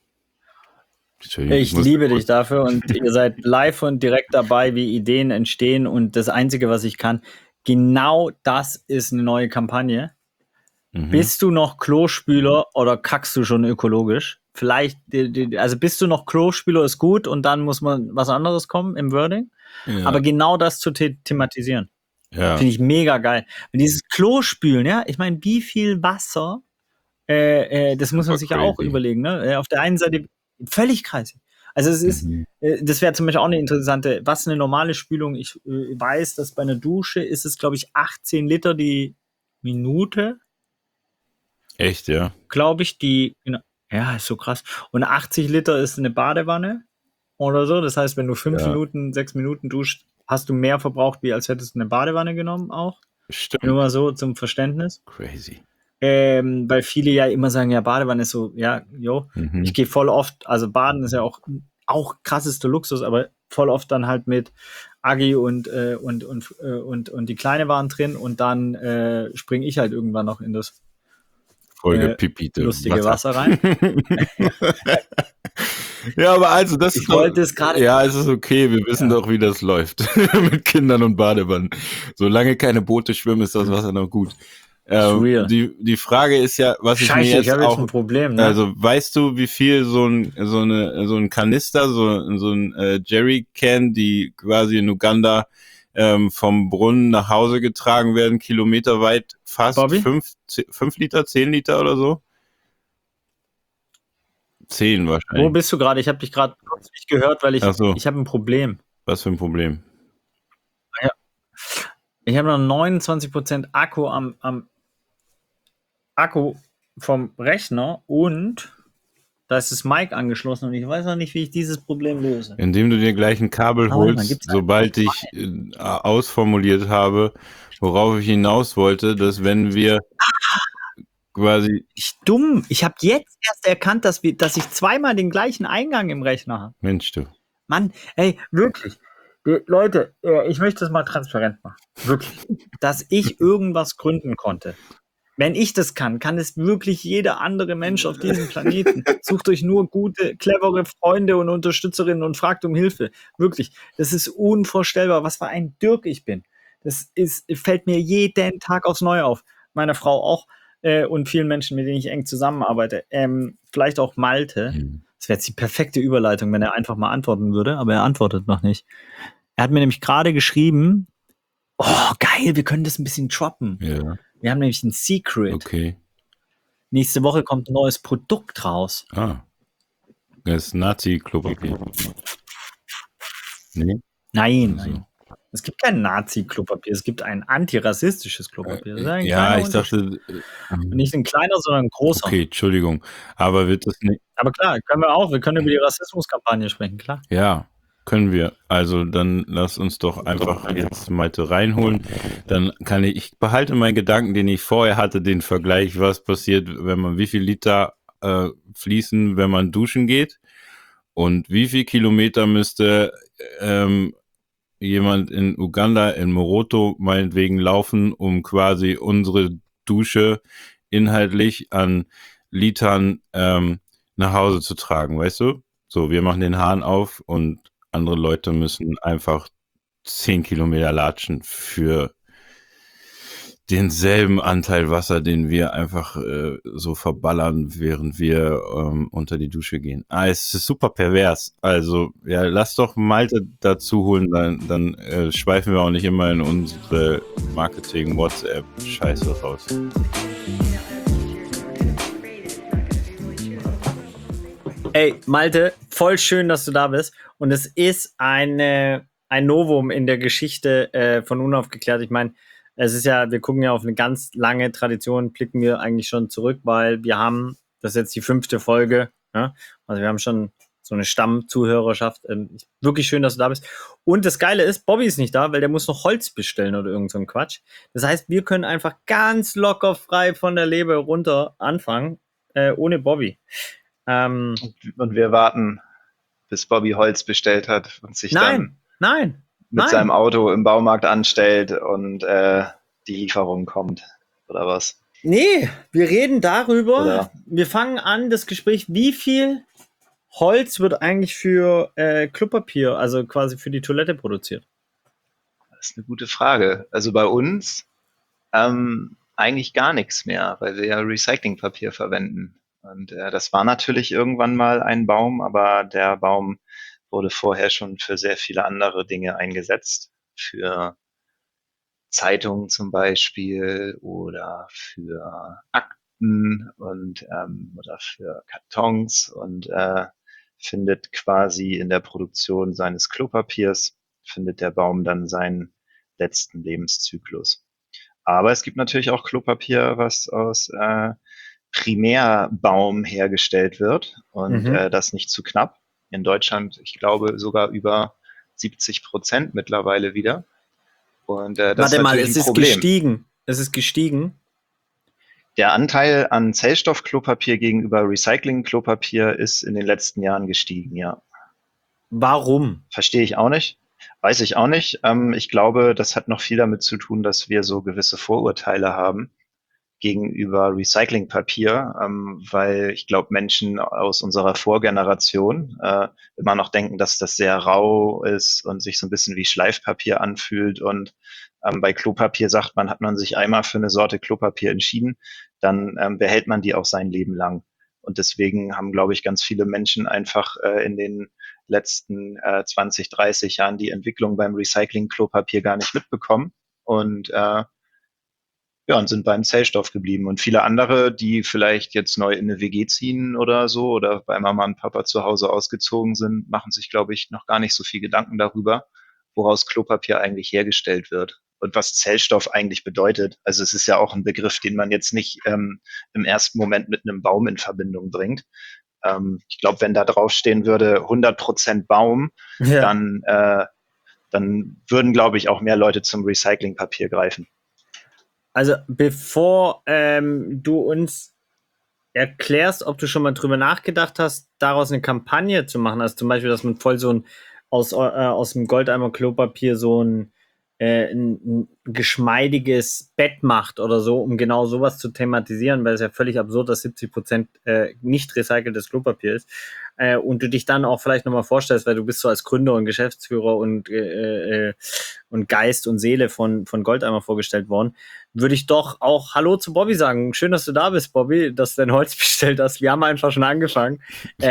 Ich liebe dich dafür und ihr seid live und direkt dabei, wie Ideen entstehen und das Einzige, was ich kann, genau das ist eine neue Kampagne. Bist du noch Klospüler oder kackst du schon ökologisch? Vielleicht, also bist du noch Klospüler ist gut und dann muss man was anderes kommen im Wording. Ja. Aber genau das zu thematisieren, finde ich mega geil. Und dieses Klospülen, ja, ich meine, wie viel Wasser, das muss man sich ja auch überlegen. Ne? Auf der einen Seite völlig kreisig. Also es ist, das wäre zum Beispiel auch eine interessante, was eine normale Spülung, ich weiß, dass bei einer Dusche ist es, glaube ich, 18 Liter die Minute. Echt, ja? Glaube ich, ja, ist so krass. Und 80 Liter ist eine Badewanne oder so. Das heißt, wenn du 5 Minuten, 6 Minuten duscht, hast du mehr verbraucht, wie als hättest du eine Badewanne genommen auch. Stimmt. Nur mal so zum Verständnis. Crazy. Weil viele ja immer sagen, ja, Badewanne ist so, ja, ich gehe voll oft, also Baden ist ja auch krassester Luxus, aber voll oft dann halt mit Agi und die Kleine waren drin und dann springe ich halt irgendwann noch in das lustige Wasser rein. Ja, aber also das ich wollte es gerade. Ja, es ist okay. Wir wissen doch, wie das läuft mit Kindern und Badewannen. Solange keine Boote schwimmen, ist das Wasser noch gut. Die Frage ist ja, was ich mir jetzt auch ein Problem, ne? Also weißt du, wie viel so ein Kanister, so ein Jerrycan, die quasi in Uganda vom Brunnen nach Hause getragen werden, kilometerweit, fast 5 Liter, 10 Liter oder so? 10 wahrscheinlich. Wo bist du gerade? Ich habe dich gerade kurz nicht gehört, weil ich habe ein Problem. Was für ein Problem? Ja. Ich habe noch 29% Akku am Akku vom Rechner und da ist das Mic angeschlossen und ich weiß noch nicht, wie ich dieses Problem löse. Indem du dir gleich ein Kabel holst, sobald ich ausformuliert habe, worauf ich hinaus wollte, dass wenn wir quasi... Dumm. Ich habe jetzt erst erkannt, dass ich zweimal den gleichen Eingang im Rechner habe. Mensch, du. Mann, ey, wirklich. Leute, ich möchte das mal transparent machen. Wirklich. Dass ich irgendwas gründen konnte. Wenn ich das kann es wirklich jeder andere Mensch auf diesem Planeten. Sucht euch nur gute, clevere Freunde und Unterstützerinnen und fragt um Hilfe. Wirklich. Das ist unvorstellbar, was für ein Dirk ich bin. Fällt mir jeden Tag aufs Neue auf. Meine Frau auch. Und vielen Menschen, mit denen ich eng zusammenarbeite. Vielleicht auch Malte. Das wäre jetzt die perfekte Überleitung, wenn er einfach mal antworten würde, aber er antwortet noch nicht. Er hat mir nämlich gerade geschrieben, oh, geil, wir können das ein bisschen droppen. Ja. Wir haben nämlich ein Secret. Okay. Nächste Woche kommt ein neues Produkt raus. Das ist Nazi-Klopapier. Nee? Nein. Es gibt kein Nazi-Klopapier, es gibt ein antirassistisches Klopapier. Ja, ich dachte... Nicht ein kleiner, sondern ein großer. Okay, Entschuldigung. Aber wird das nicht... Aber klar, wir können über die Rassismuskampagne sprechen, klar. Ja, können wir. Also dann lass uns doch einfach jetzt Malte reinholen. Dann kann ich behalte meinen Gedanken, den ich vorher hatte, den Vergleich, was passiert, wenn man wie viel Liter fließen, wenn man duschen geht und wie viel Kilometer müsste jemand in Uganda, in Moroto meinetwegen laufen, um quasi unsere Dusche inhaltlich an Litern nach Hause zu tragen, weißt du? So, wir machen den Hahn auf und andere Leute müssen einfach 10 Kilometer latschen für denselben Anteil Wasser, den wir einfach so verballern, während wir unter die Dusche gehen. Es ist super pervers. Also, ja, lass doch Malte dazu holen, dann schweifen wir auch nicht immer in unsere Marketing-WhatsApp-Scheiße raus. Ey, Malte, voll schön, dass du da bist. Und es ist ein Novum in der Geschichte von Unaufgeklärt. Ich meine, es ist ja, wir gucken ja auf eine ganz lange Tradition, blicken wir eigentlich schon zurück, weil wir haben, das ist jetzt die 5. Folge, ja? Also wir haben schon so eine Stammzuhörerschaft. Wirklich schön, dass du da bist. Und das Geile ist, Bobby ist nicht da, weil der muss noch Holz bestellen oder irgend so ein Quatsch. Das heißt, wir können einfach ganz locker frei von der Leber runter anfangen, ohne Bobby. Und wir warten, bis Bobby Holz bestellt hat und sich dann mit seinem Auto im Baumarkt anstellt und die Lieferung kommt, oder was? Nee, wir reden darüber, oder? Wir fangen an, das Gespräch, wie viel Holz wird eigentlich für Klopapier, also quasi für die Toilette produziert? Das ist eine gute Frage. Also bei uns eigentlich gar nichts mehr, weil wir ja Recyclingpapier verwenden. Und das war natürlich irgendwann mal ein Baum, aber der Baum wurde vorher schon für sehr viele andere Dinge eingesetzt. Für Zeitungen zum Beispiel oder für Akten und oder für Kartons und findet quasi in der Produktion seines Klopapiers, findet der Baum dann seinen letzten Lebenszyklus. Aber es gibt natürlich auch Klopapier, was aus Primärbaum hergestellt wird und das nicht zu knapp. In Deutschland, ich glaube, sogar über 70% mittlerweile wieder. Und das Warte ist mal, natürlich ein Problem. Gestiegen. Es ist gestiegen. Der Anteil an Zellstoffklopapier gegenüber Recycling-Klopapier ist in den letzten Jahren gestiegen, ja. Warum? Verstehe ich auch nicht. Weiß ich auch nicht. Ich glaube, das hat noch viel damit zu tun, dass wir so gewisse Vorurteile haben gegenüber Recyclingpapier, weil ich glaube, Menschen aus unserer Vorgeneration immer noch denken, dass das sehr rau ist und sich so ein bisschen wie Schleifpapier anfühlt. Und bei Klopapier sagt man, hat man sich einmal für eine Sorte Klopapier entschieden, dann behält man die auch sein Leben lang. Und deswegen haben, glaube ich, ganz viele Menschen einfach in den letzten 20, 30 Jahren die Entwicklung beim Recycling-Klopapier gar nicht mitbekommen. Und und sind beim Zellstoff geblieben. Und viele andere, die vielleicht jetzt neu in eine WG ziehen oder so oder bei Mama und Papa zu Hause ausgezogen sind, machen sich, glaube ich, noch gar nicht so viel Gedanken darüber, woraus Klopapier eigentlich hergestellt wird und was Zellstoff eigentlich bedeutet. Also es ist ja auch ein Begriff, den man jetzt nicht im ersten Moment mit einem Baum in Verbindung bringt. Ich glaube, wenn da draufstehen würde 100% Baum, dann würden, glaube ich, auch mehr Leute zum Recyclingpapier greifen. Also bevor du uns erklärst, ob du schon mal drüber nachgedacht hast, daraus eine Kampagne zu machen, also zum Beispiel, dass man voll so ein aus dem Goldeimer Klopapier so ein geschmeidiges Bett macht oder so, um genau sowas zu thematisieren, weil es ja völlig absurd, dass 70% nicht recyceltes Klopapier ist. Und du dich dann auch vielleicht nochmal vorstellst, weil du bist so als Gründer und Geschäftsführer und Geist und Seele von Goldeimer vorgestellt worden, würde ich doch auch Hallo zu Bobby sagen. Schön, dass du da bist, Bobby, dass du dein Holz bestellt hast. Wir haben einfach schon angefangen.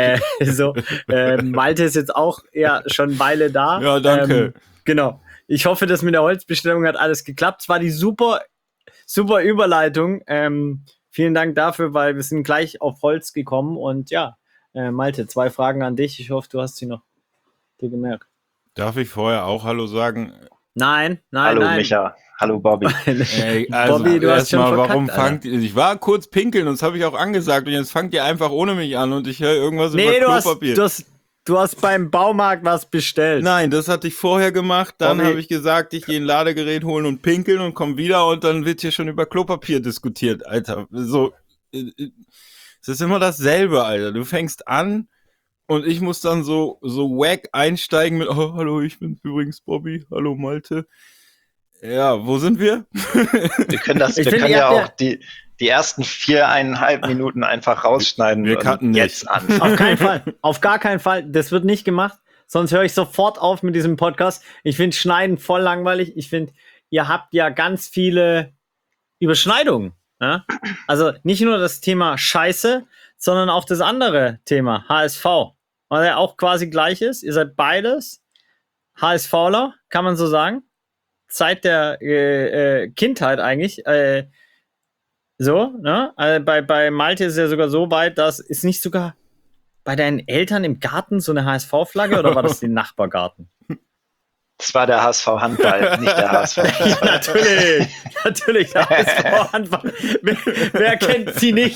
Malte ist jetzt auch schon eine Weile da. Ja, danke. Genau. Ich hoffe, dass mit der Holzbestellung hat alles geklappt. Es war die super Überleitung. Vielen Dank dafür, weil wir sind gleich auf Holz gekommen. Und ja, Malte, 2 Fragen an dich. Ich hoffe, du hast sie noch dir gemerkt. Darf ich vorher auch Hallo sagen? Nein. Hallo Micha, hallo Bobby. Ey, also Bobby, du hast schon verkackt, warum fangt ihr? Ich war kurz pinkeln und das habe ich auch angesagt und jetzt fangt ihr einfach ohne mich an und ich höre irgendwas über Klopapier. Du hast beim Baumarkt was bestellt. Nein, das hatte ich vorher gemacht. Dann habe ich gesagt, ich gehe ein Ladegerät holen und pinkeln und komme wieder und dann wird hier schon über Klopapier diskutiert, Alter. So, es ist immer dasselbe, Alter. Du fängst an und ich muss dann so wack einsteigen mit, oh, hallo, ich bin übrigens Bobby, hallo Malte. Ja, wo sind wir? Wir können ja auch die ersten 4,5 Minuten einfach rausschneiden. Wir cutten jetzt an. Auf keinen Fall. Auf gar keinen Fall. Das wird nicht gemacht. Sonst höre ich sofort auf mit diesem Podcast. Ich finde Schneiden voll langweilig. Ich finde, ihr habt ja ganz viele Überschneidungen. Ja? Also nicht nur das Thema Scheiße, sondern auch das andere Thema, HSV. Weil er auch quasi gleich ist. Ihr seid beides HSVler, kann man so sagen. Seit der Kindheit eigentlich. So, ne? Bei Malte ist es ja sogar so weit, dass ist nicht sogar bei deinen Eltern im Garten so eine HSV-Flagge oder war das den Nachbargarten? Das war der HSV Handball, nicht der HSV. Ja, natürlich, der HSV Handball. Wer kennt sie nicht?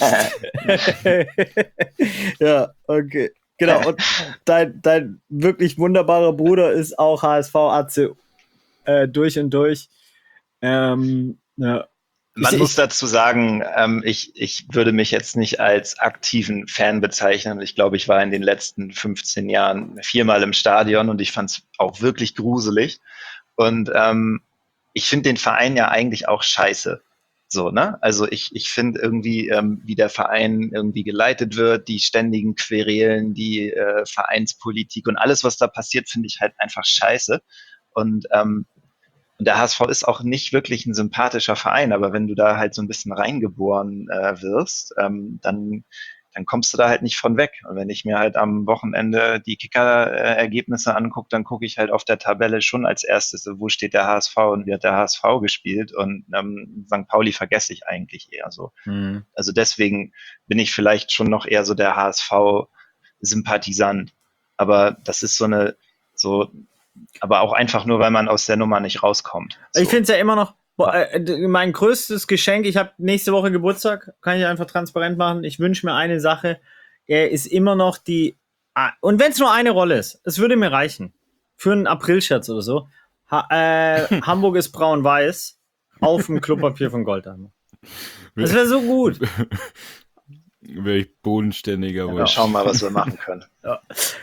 Ja, okay. Genau, und dein wirklich wunderbarer Bruder ist auch HSV AC durch und durch. Ja. Man muss dazu sagen, ich würde mich jetzt nicht als aktiven Fan bezeichnen. Ich glaube, ich war in den letzten 15 Jahren 4-mal im Stadion und ich fand es auch wirklich gruselig. Und ich finde den Verein ja eigentlich auch scheiße. So, ne? Also ich finde irgendwie, wie der Verein irgendwie geleitet wird, die ständigen Querelen, die Vereinspolitik und alles, was da passiert, finde ich halt einfach scheiße. Und der HSV ist auch nicht wirklich ein sympathischer Verein, aber wenn du da halt so ein bisschen reingeboren wirst, dann kommst du da halt nicht von weg. Und wenn ich mir halt am Wochenende die Kicker-Ergebnisse angucke, dann gucke ich halt auf der Tabelle schon als erstes, wo steht der HSV und wie hat der HSV gespielt. Und St. Pauli vergesse ich eigentlich eher so. Mhm. Also deswegen bin ich vielleicht schon noch eher so der HSV-Sympathisant. Aber das ist aber auch einfach nur, weil man aus der Nummer nicht rauskommt. So. Ich finde es ja immer noch, mein größtes Geschenk, ich habe nächste Woche Geburtstag, kann ich einfach transparent machen, ich wünsche mir eine Sache, ist immer noch und wenn es nur eine Rolle ist, es würde mir reichen, für einen April-Scherz oder so, Hamburg ist braun-weiß auf dem Klopapier von Goldheimer. Das wäre so gut. Wäre ich bodenständiger. Ja, schauen wir mal, was wir machen können. Ja.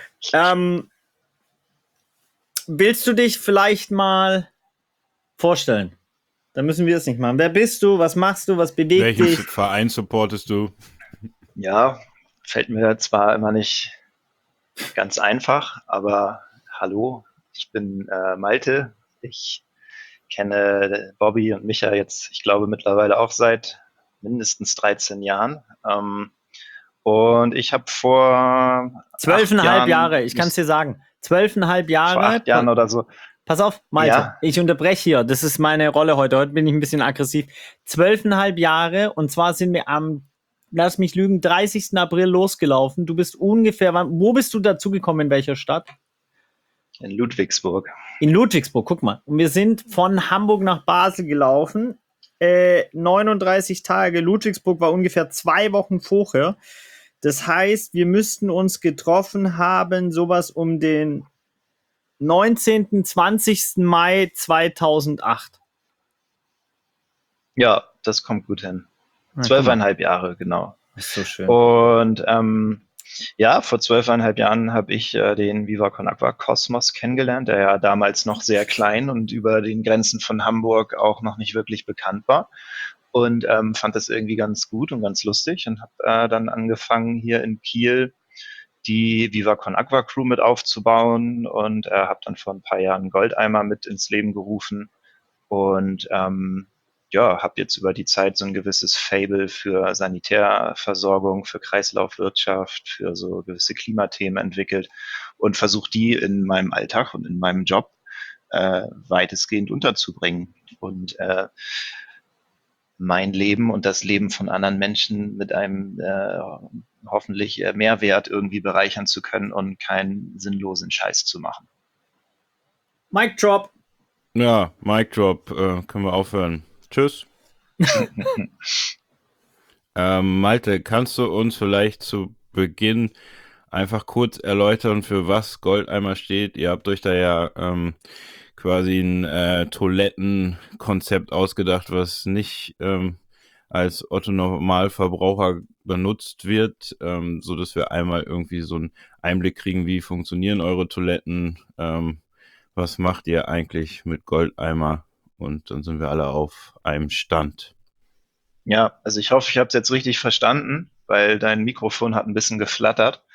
Willst du dich vielleicht mal vorstellen? Dann müssen wir es nicht machen. Wer bist du? Was machst du? Was bewegt dich? Welchen Verein supportest du? Ja, fällt mir zwar immer nicht ganz einfach, aber hallo, ich bin Malte. Ich kenne Bobby und Micha jetzt, ich glaube, mittlerweile auch seit mindestens 13 Jahren. Und ich habe vor 12,5 Jahre, ich kann es dir sagen. 12,5 Jahre. Vor 8 Jahren oder so. Pass auf, Malte, Ja. ich unterbreche hier. Das ist meine Rolle heute. Heute bin ich ein bisschen aggressiv. 12,5 Jahre und zwar sind wir am, lass mich lügen, 30. April losgelaufen. Du bist ungefähr, wo bist du dazugekommen, in welcher Stadt? In Ludwigsburg. In Ludwigsburg, guck mal. Und wir sind von Hamburg nach Basel gelaufen. 39 Tage. Ludwigsburg war ungefähr 2 Wochen vorher. Das heißt, wir müssten uns getroffen haben, sowas um den 19., 20. Mai 2008. Ja, das kommt gut hin. 12,5 Jahre, genau. Das ist so schön. Und ja, vor 12,5 Jahren habe ich den Viva Con Aqua Kosmos kennengelernt, der ja damals noch sehr klein und über den Grenzen von Hamburg auch noch nicht wirklich bekannt war. Und fand das irgendwie ganz gut und ganz lustig und habe dann angefangen, hier in Kiel die Viva Con Aqua Crew mit aufzubauen und habe dann vor ein paar Jahren Goldeimer mit ins Leben gerufen und ja, habe jetzt über die Zeit so ein gewisses Faible für Sanitärversorgung, für Kreislaufwirtschaft, für so gewisse Klimathemen entwickelt und versuche die in meinem Alltag und in meinem Job weitestgehend unterzubringen und mein Leben und das Leben von anderen Menschen mit einem hoffentlich Mehrwert irgendwie bereichern zu können und keinen sinnlosen Scheiß zu machen. Mic Drop. Ja, Mic Drop. Können wir aufhören. Tschüss. Malte, kannst du uns vielleicht zu Beginn einfach kurz erläutern, für was Goldeimer steht? Ihr habt euch da ja quasi ein Toilettenkonzept ausgedacht, was nicht als Otto-Normalverbraucher benutzt wird, so dass wir einmal irgendwie so einen Einblick kriegen, wie funktionieren eure Toiletten, was macht ihr eigentlich mit Goldeimer? Und dann sind wir alle auf einem Stand. Ja, also ich hoffe, ich habe es jetzt richtig verstanden, weil dein Mikrofon hat ein bisschen geflattert.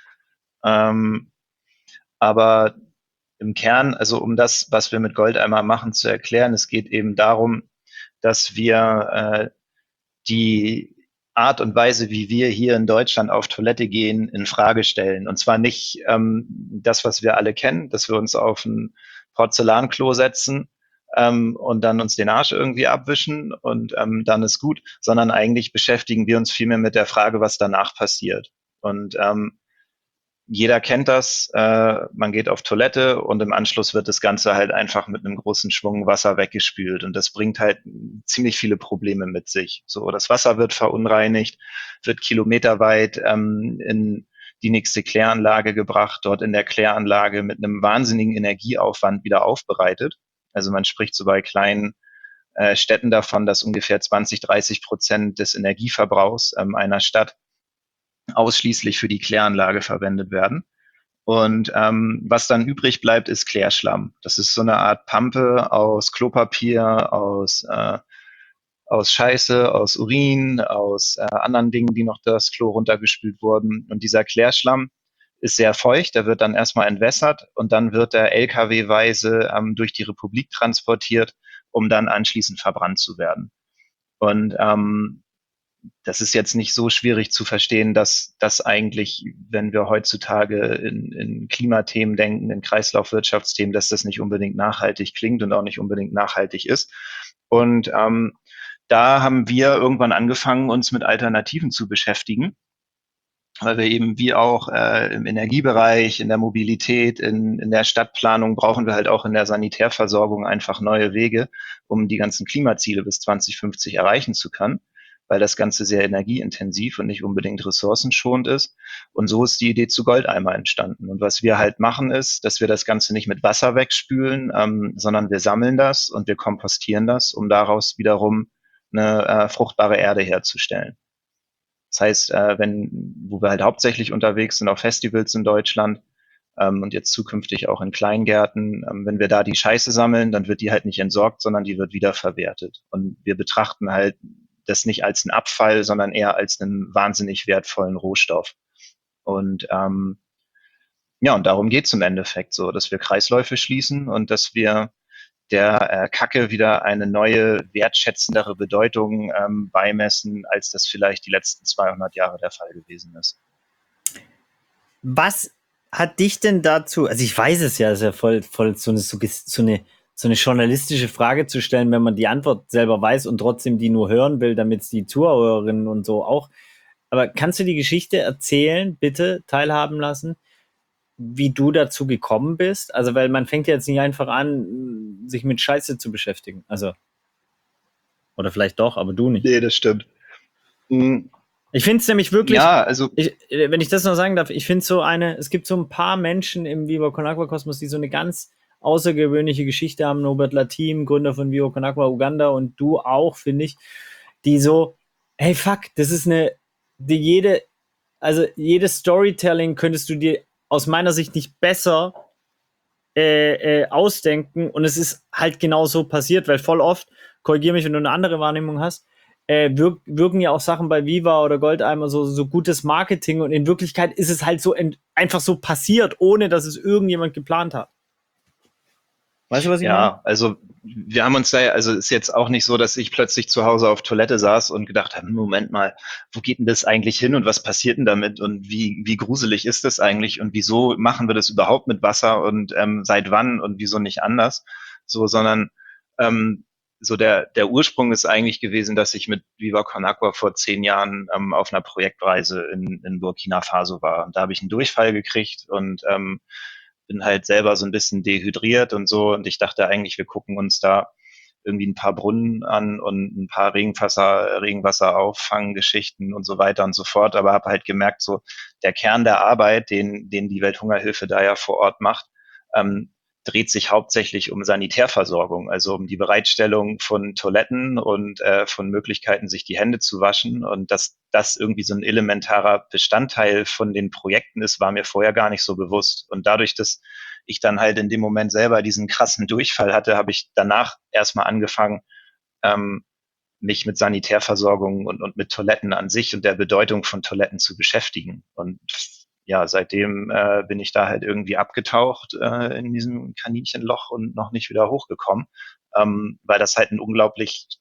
Aber im Kern, also um das, was wir mit Goldeimer machen, zu erklären, es geht eben darum, dass wir die Art und Weise, wie wir hier in Deutschland auf Toilette gehen, in Frage stellen. Und zwar nicht das, was wir alle kennen, dass wir uns auf ein Porzellanklo setzen und dann uns den Arsch irgendwie abwischen und dann ist gut, sondern eigentlich beschäftigen wir uns vielmehr mit der Frage, was danach passiert. Und jeder kennt das, man geht auf Toilette und im Anschluss wird das Ganze halt einfach mit einem großen Schwung Wasser weggespült und das bringt halt ziemlich viele Probleme mit sich. So, das Wasser wird verunreinigt, wird kilometerweit in die nächste Kläranlage gebracht, dort in der Kläranlage mit einem wahnsinnigen Energieaufwand wieder aufbereitet. Also man spricht so bei kleinen Städten davon, dass ungefähr 20-30% des Energieverbrauchs einer Stadt ausschließlich für die Kläranlage verwendet werden. Und was dann übrig bleibt, ist Klärschlamm. Das ist so eine Art Pampe aus Klopapier, aus Scheiße, aus Urin, aus anderen Dingen, die noch das Klo runtergespült wurden. Und dieser Klärschlamm ist sehr feucht, der wird dann erstmal entwässert und dann wird er LKW-weise durch die Republik transportiert, um dann anschließend verbrannt zu werden. Und das ist jetzt nicht so schwierig zu verstehen, dass das eigentlich, wenn wir heutzutage in Klimathemen denken, in Kreislaufwirtschaftsthemen, dass das nicht unbedingt nachhaltig klingt und auch nicht unbedingt nachhaltig ist. Und da haben wir irgendwann angefangen, uns mit Alternativen zu beschäftigen, weil wir eben wie auch im Energiebereich, in der Mobilität, in der Stadtplanung brauchen wir halt auch in der Sanitärversorgung einfach neue Wege, um die ganzen Klimaziele bis 2050 erreichen zu können, weil das Ganze sehr energieintensiv und nicht unbedingt ressourcenschonend ist. Und so ist die Idee zu Goldeimer entstanden. Und was wir halt machen ist, dass wir das Ganze nicht mit Wasser wegspülen, sondern wir sammeln das und wir kompostieren das, um daraus wiederum eine fruchtbare Erde herzustellen. Das heißt, wo wir halt hauptsächlich unterwegs sind auf Festivals in Deutschland und jetzt zukünftig auch in Kleingärten, wenn wir da die Scheiße sammeln, dann wird die halt nicht entsorgt, sondern die wird wiederverwertet. Und wir betrachten halt das nicht als einen Abfall, sondern eher als einen wahnsinnig wertvollen Rohstoff. Und ja, und darum geht's im Endeffekt so, dass wir Kreisläufe schließen und dass wir der Kacke wieder eine neue, wertschätzendere Bedeutung beimessen, als das vielleicht die letzten 200 Jahre der Fall gewesen ist. Was hat dich denn dazu, also ich weiß es ja, ist ja voll so eine journalistische Frage zu stellen, wenn man die Antwort selber weiß und trotzdem die nur hören will, damit es die Zuhörerinnen und so auch. Aber kannst du die Geschichte erzählen, bitte teilhaben lassen, wie du dazu gekommen bist? Also, weil man fängt ja jetzt nicht einfach an, sich mit Scheiße zu beschäftigen. Also, oder vielleicht doch, aber du nicht. Nee, das stimmt. Ich finde es nämlich wirklich, ja, also wenn ich das noch sagen darf, ich finde es gibt so ein paar Menschen im Viva Con Agua Kosmos, die so eine ganz außergewöhnliche Geschichte haben. Norbert Latim, Gründer von Viva Con Agua Uganda und du auch, finde ich, die so, hey fuck, das ist jedes Storytelling könntest du dir aus meiner Sicht nicht besser ausdenken und es ist halt genau so passiert, weil voll oft, korrigiere mich, wenn du eine andere Wahrnehmung hast, wirken ja auch Sachen bei Viva oder Goldeimer so gutes Marketing und in Wirklichkeit ist es halt so einfach so passiert, ohne dass es irgendjemand geplant hat. Weißt du, was ich meine? ja, also wir haben uns da, also ist jetzt auch nicht so, dass ich plötzlich zu Hause auf Toilette saß und gedacht habe, Moment mal, wo geht denn das eigentlich hin und was passiert denn damit und wie gruselig ist das eigentlich und wieso machen wir das überhaupt mit Wasser und seit wann und wieso nicht anders? So, sondern so der Ursprung ist eigentlich gewesen, dass ich mit Viva Con Agua vor 10 Jahren auf einer Projektreise in Burkina Faso war. Und da habe ich einen Durchfall gekriegt und bin halt selber so ein bisschen dehydriert und so. Und ich dachte eigentlich, wir gucken uns da irgendwie ein paar Brunnen an und ein paar Regenwasserauffanggeschichten und so weiter und so fort. Aber habe halt gemerkt, so der Kern der Arbeit, den die Welthungerhilfe da ja vor Ort macht, dreht sich hauptsächlich um Sanitärversorgung, also um die Bereitstellung von Toiletten und von Möglichkeiten, sich die Hände zu waschen. Und dass das irgendwie so ein elementarer Bestandteil von den Projekten ist, war mir vorher gar nicht so bewusst. Und dadurch, dass ich dann halt in dem Moment selber diesen krassen Durchfall hatte, habe ich danach erstmal angefangen, mich mit Sanitärversorgung und mit Toiletten an sich und der Bedeutung von Toiletten zu beschäftigen. Und ja, seitdem bin ich da halt irgendwie abgetaucht in diesem Kaninchenloch und noch nicht wieder hochgekommen, weil das halt ein unglaublich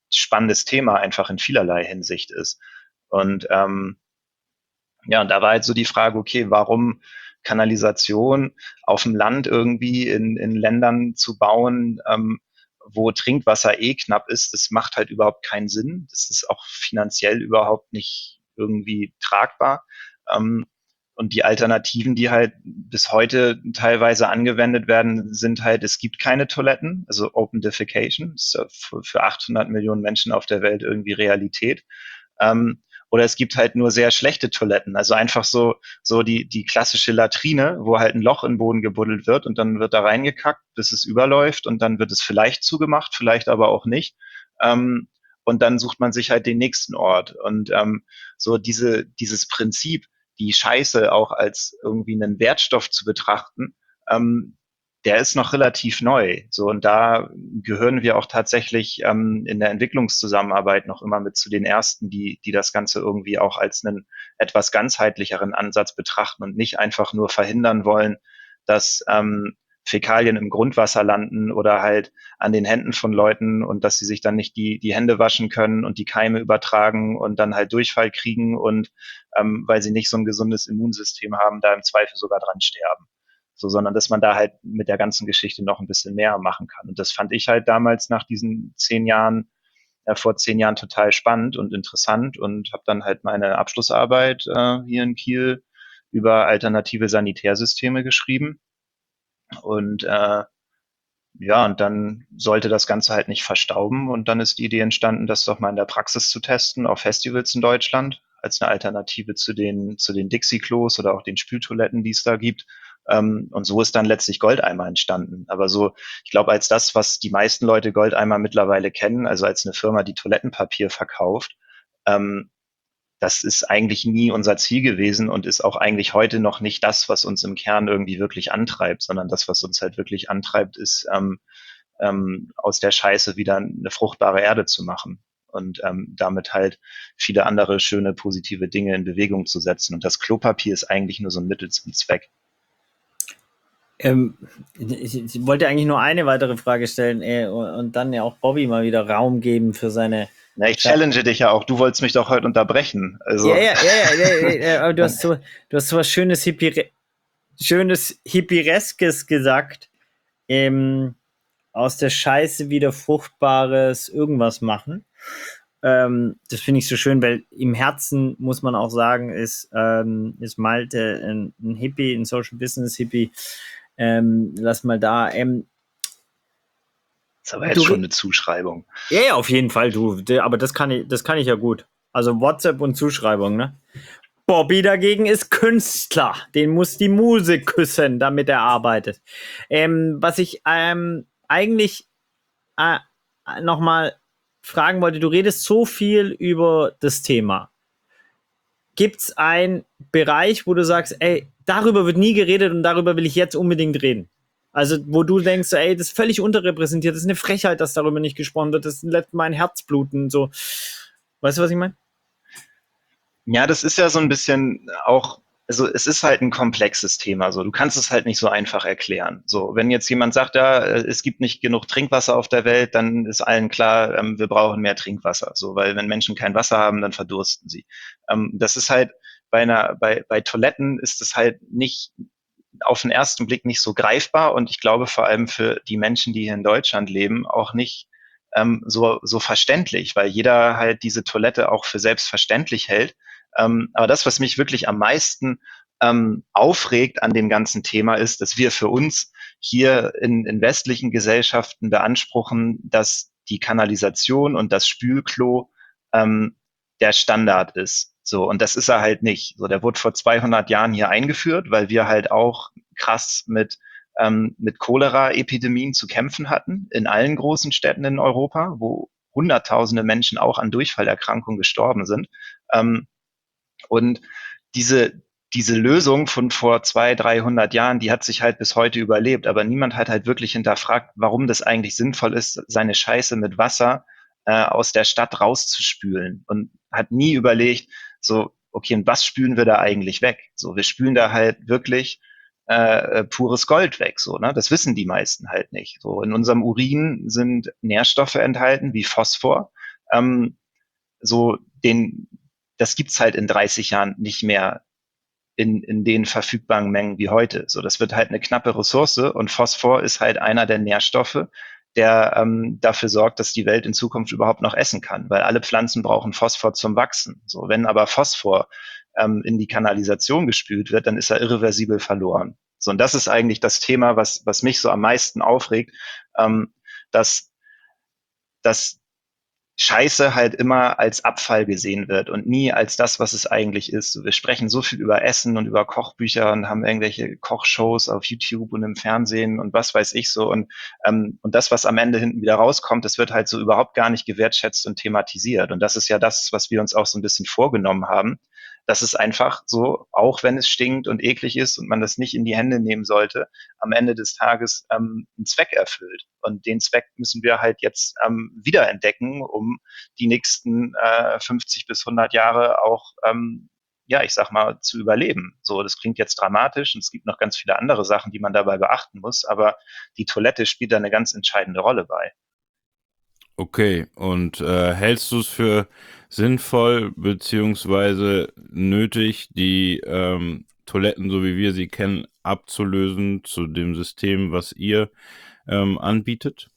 spannendes Thema einfach in vielerlei Hinsicht ist. Und ja, und da war halt so die Frage, okay, warum Kanalisation auf dem Land irgendwie in Ländern zu bauen, wo Trinkwasser eh knapp ist, das macht halt überhaupt keinen Sinn. Das ist auch finanziell überhaupt nicht irgendwie tragbar. Und die Alternativen, die halt bis heute teilweise angewendet werden, sind halt, es gibt keine Toiletten, also Open Defecation, ist für 800 Millionen Menschen auf der Welt irgendwie Realität. Oder es gibt halt nur sehr schlechte Toiletten. Also einfach so die klassische Latrine, wo halt ein Loch in den Boden gebuddelt wird und dann wird da reingekackt, bis es überläuft und dann wird es vielleicht zugemacht, vielleicht aber auch nicht. Und dann sucht man sich halt den nächsten Ort. Und so dieses Prinzip, die Scheiße auch als irgendwie einen Wertstoff zu betrachten, der ist noch relativ neu. So, und da gehören wir auch tatsächlich in der Entwicklungszusammenarbeit noch immer mit zu den ersten, die das Ganze irgendwie auch als einen etwas ganzheitlicheren Ansatz betrachten und nicht einfach nur verhindern wollen, dass Fäkalien im Grundwasser landen oder halt an den Händen von Leuten und dass sie sich dann nicht die Hände waschen können und die Keime übertragen und dann halt Durchfall kriegen und weil sie nicht so ein gesundes Immunsystem haben, da im Zweifel sogar dran sterben. So, sondern dass man da halt mit der ganzen Geschichte noch ein bisschen mehr machen kann. Und das fand ich halt damals nach diesen 10 Jahren, vor 10 Jahren total spannend und interessant und habe dann halt meine Abschlussarbeit hier in Kiel über alternative Sanitärsysteme geschrieben. Und ja, und dann sollte das Ganze halt nicht verstauben. Und dann ist die Idee entstanden, das doch mal in der Praxis zu testen, auf Festivals in Deutschland, als eine Alternative zu den Dixie-Klos oder auch den Spültoiletten, die es da gibt. Und so ist dann letztlich Goldeimer entstanden. Aber so, ich glaube, als das, was die meisten Leute Goldeimer mittlerweile kennen, also als eine Firma, die Toilettenpapier verkauft, ähm, das ist eigentlich nie unser Ziel gewesen und ist auch eigentlich heute noch nicht das, was uns im Kern irgendwie wirklich antreibt, sondern das, was uns halt wirklich antreibt, ist aus der Scheiße wieder eine fruchtbare Erde zu machen und damit halt viele andere schöne, positive Dinge in Bewegung zu setzen. Und das Klopapier ist eigentlich nur so ein Mittel zum Zweck. Ich wollte eigentlich nur eine weitere Frage stellen und dann ja auch Bobby mal wieder Raum geben für seine. Na, ich challenge dich ja auch. Du wolltest mich doch heute unterbrechen. Also. Ja, aber du hast so was Schönes Hippiereskes gesagt. Aus der Scheiße wieder fruchtbares irgendwas machen. Das finde ich so schön, weil im Herzen muss man auch sagen, ist Malte ein Hippie, ein Social Business Hippie. Lass mal da. Das ist aber jetzt schon eine Zuschreibung. Ja, auf jeden Fall, aber das kann ich ja gut. Also WhatsApp und Zuschreibung, ne? Bobby dagegen ist Künstler. Den muss die Muse küssen, damit er arbeitet. Was ich eigentlich nochmal fragen wollte, du redest so viel über das Thema. Gibt es einen Bereich, wo du sagst, ey, darüber wird nie geredet und darüber will ich jetzt unbedingt reden? Also, wo du denkst, ey, das ist völlig unterrepräsentiert, das ist eine Frechheit, dass darüber nicht gesprochen wird, das lässt mein Herz bluten, so. Weißt du, was ich meine? Ja, das ist ja so ein bisschen auch, also es ist halt ein komplexes Thema. So, du kannst es halt nicht so einfach erklären. So, wenn jetzt jemand sagt, ja, es gibt nicht genug Trinkwasser auf der Welt, dann ist allen klar, wir brauchen mehr Trinkwasser. So, weil wenn Menschen kein Wasser haben, dann verdursten sie. Das ist halt bei Toiletten ist es halt nicht auf den ersten Blick nicht so greifbar und ich glaube vor allem für die Menschen, die hier in Deutschland leben, auch nicht so verständlich, weil jeder halt diese Toilette auch für selbstverständlich hält. Aber das, was mich wirklich am meisten aufregt an dem ganzen Thema ist, dass wir für uns hier in westlichen Gesellschaften beanspruchen, dass die Kanalisation und das Spülklo der Standard ist. So, und das ist er halt nicht. So, der wurde vor 200 Jahren hier eingeführt, weil wir halt auch krass mit Cholera-Epidemien zu kämpfen hatten in allen großen Städten in Europa, wo Hunderttausende Menschen auch an Durchfallerkrankungen gestorben sind. Und diese Lösung von vor 200, 300 Jahren, die hat sich halt bis heute überlebt, aber niemand hat halt wirklich hinterfragt, warum das eigentlich sinnvoll ist, seine Scheiße mit Wasser aus der Stadt rauszuspülen und hat nie überlegt, so, okay, und was spülen wir da eigentlich weg? So, wir spülen da halt wirklich pures Gold weg, so, ne? Das wissen die meisten halt nicht. So, in unserem Urin sind Nährstoffe enthalten, wie Phosphor, so das gibt's halt in 30 Jahren nicht mehr in den verfügbaren Mengen wie heute. So, das wird halt eine knappe Ressource und Phosphor ist halt einer der Nährstoffe, der dafür sorgt, dass die Welt in Zukunft überhaupt noch essen kann, weil alle Pflanzen brauchen Phosphor zum Wachsen. So, wenn aber Phosphor in die Kanalisation gespült wird, dann ist er irreversibel verloren. So, und das ist eigentlich das Thema, was mich so am meisten aufregt, dass, dass Scheiße halt immer als Abfall gesehen wird und nie als das, was es eigentlich ist. Wir sprechen so viel über Essen und über Kochbücher und haben irgendwelche Kochshows auf YouTube und im Fernsehen und was weiß ich so. Und das, was am Ende hinten wieder rauskommt, das wird halt so überhaupt gar nicht gewertschätzt und thematisiert. Und das ist ja das, was wir uns auch so ein bisschen vorgenommen haben. Das ist einfach so, auch wenn es stinkt und eklig ist und man das nicht in die Hände nehmen sollte, am Ende des Tages einen Zweck erfüllt. Und den Zweck müssen wir halt jetzt wiederentdecken, um die nächsten 50 bis 100 Jahre auch, ja, ich sag mal, zu überleben. So, das klingt jetzt dramatisch und es gibt noch ganz viele andere Sachen, die man dabei beachten muss, aber die Toilette spielt da eine ganz entscheidende Rolle bei. Okay, und hältst du es für sinnvoll beziehungsweise nötig, die Toiletten, so wie wir sie kennen, abzulösen zu dem System, was ihr anbietet?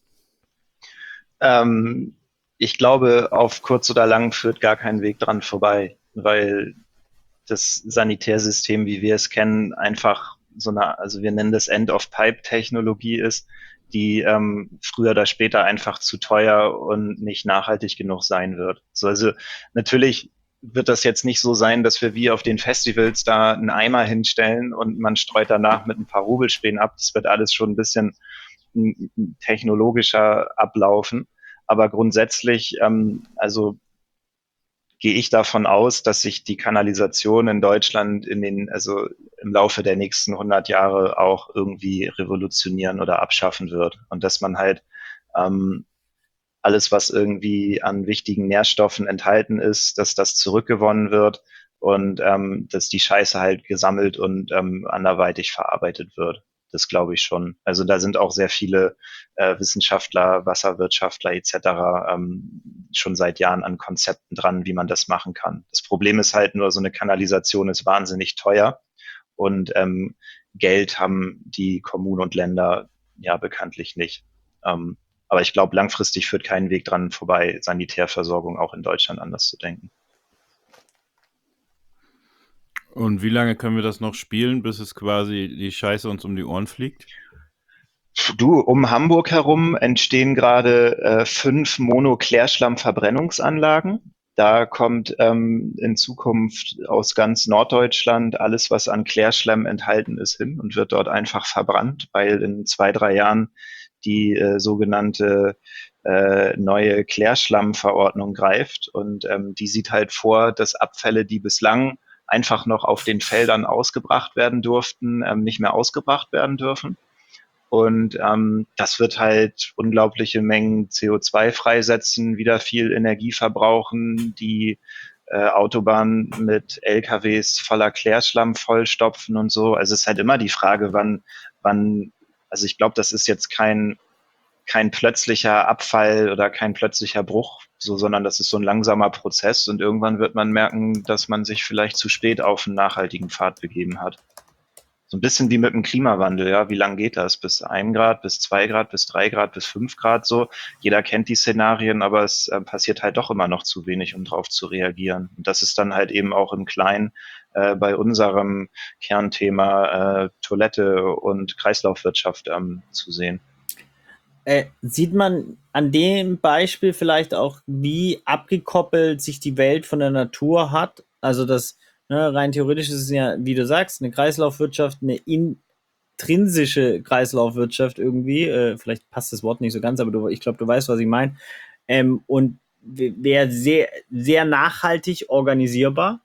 Ähm, Ich glaube, auf kurz oder lang führt gar kein Weg dran vorbei, weil das Sanitärsystem, wie wir es kennen, einfach so eine, also wir nennen das End-of-Pipe-Technologie ist, die früher oder später einfach zu teuer und nicht nachhaltig genug sein wird. So, also natürlich wird das jetzt nicht so sein, dass wir wie auf den Festivals da einen Eimer hinstellen und man streut danach mit ein paar Rubelspänen ab. Das wird alles schon ein bisschen technologischer ablaufen. Aber grundsätzlich, also gehe ich davon aus, dass sich die Kanalisation in Deutschland also im Laufe der nächsten 100 Jahre auch irgendwie revolutionieren oder abschaffen wird. Und dass man halt ähm, alles, was irgendwie an wichtigen Nährstoffen enthalten ist, dass das zurückgewonnen wird und dass die Scheiße halt gesammelt und anderweitig verarbeitet wird. Das glaube ich schon. Also da sind auch sehr viele Wissenschaftler, Wasserwirtschaftler etc. Schon seit Jahren an Konzepten dran, wie man das machen kann. Das Problem ist halt nur, so eine Kanalisation ist wahnsinnig teuer und Geld haben die Kommunen und Länder ja bekanntlich nicht. Aber ich glaube, langfristig führt kein Weg dran vorbei, Sanitärversorgung auch in Deutschland anders zu denken. Und wie lange können wir das noch spielen, bis es quasi die Scheiße uns um die Ohren fliegt? Du, um Hamburg herum entstehen gerade 5 Mono-Klärschlamm-Verbrennungsanlagen. Da kommt in Zukunft aus ganz Norddeutschland alles, was an Klärschlamm enthalten ist, hin und wird dort einfach verbrannt, weil in 2, 3 Jahren die sogenannte neue Klärschlammverordnung greift. Und die sieht halt vor, dass Abfälle, die bislang einfach noch auf den Feldern ausgebracht werden durften, nicht mehr ausgebracht werden dürfen. Und das wird halt unglaubliche Mengen CO2 freisetzen, wieder viel Energie verbrauchen, die Autobahnen mit LKWs voller Klärschlamm vollstopfen und so. Also es ist halt immer die Frage, also ich glaube, das ist jetzt kein plötzlicher Abfall oder kein plötzlicher Bruch, so, sondern das ist so ein langsamer Prozess und irgendwann wird man merken, dass man sich vielleicht zu spät auf einen nachhaltigen Pfad begeben hat. So ein bisschen wie mit dem Klimawandel, ja. Wie lang geht das? Bis 1 Grad, bis 2 Grad, bis 3 Grad, bis 5 Grad so. Jeder kennt die Szenarien, aber es passiert halt doch immer noch zu wenig, um drauf zu reagieren. Und das ist dann halt eben auch im Kleinen bei unserem Kernthema Toilette und Kreislaufwirtschaft zu sehen. Sieht man an dem Beispiel vielleicht auch, wie abgekoppelt sich die Welt von der Natur hat? Also das, ne, rein theoretisch ist es ja, wie du sagst, eine Kreislaufwirtschaft, eine intrinsische Kreislaufwirtschaft irgendwie. Vielleicht passt das Wort nicht so ganz, aber ich glaube, du weißt, was ich meine. Und wäre sehr, sehr nachhaltig organisierbar.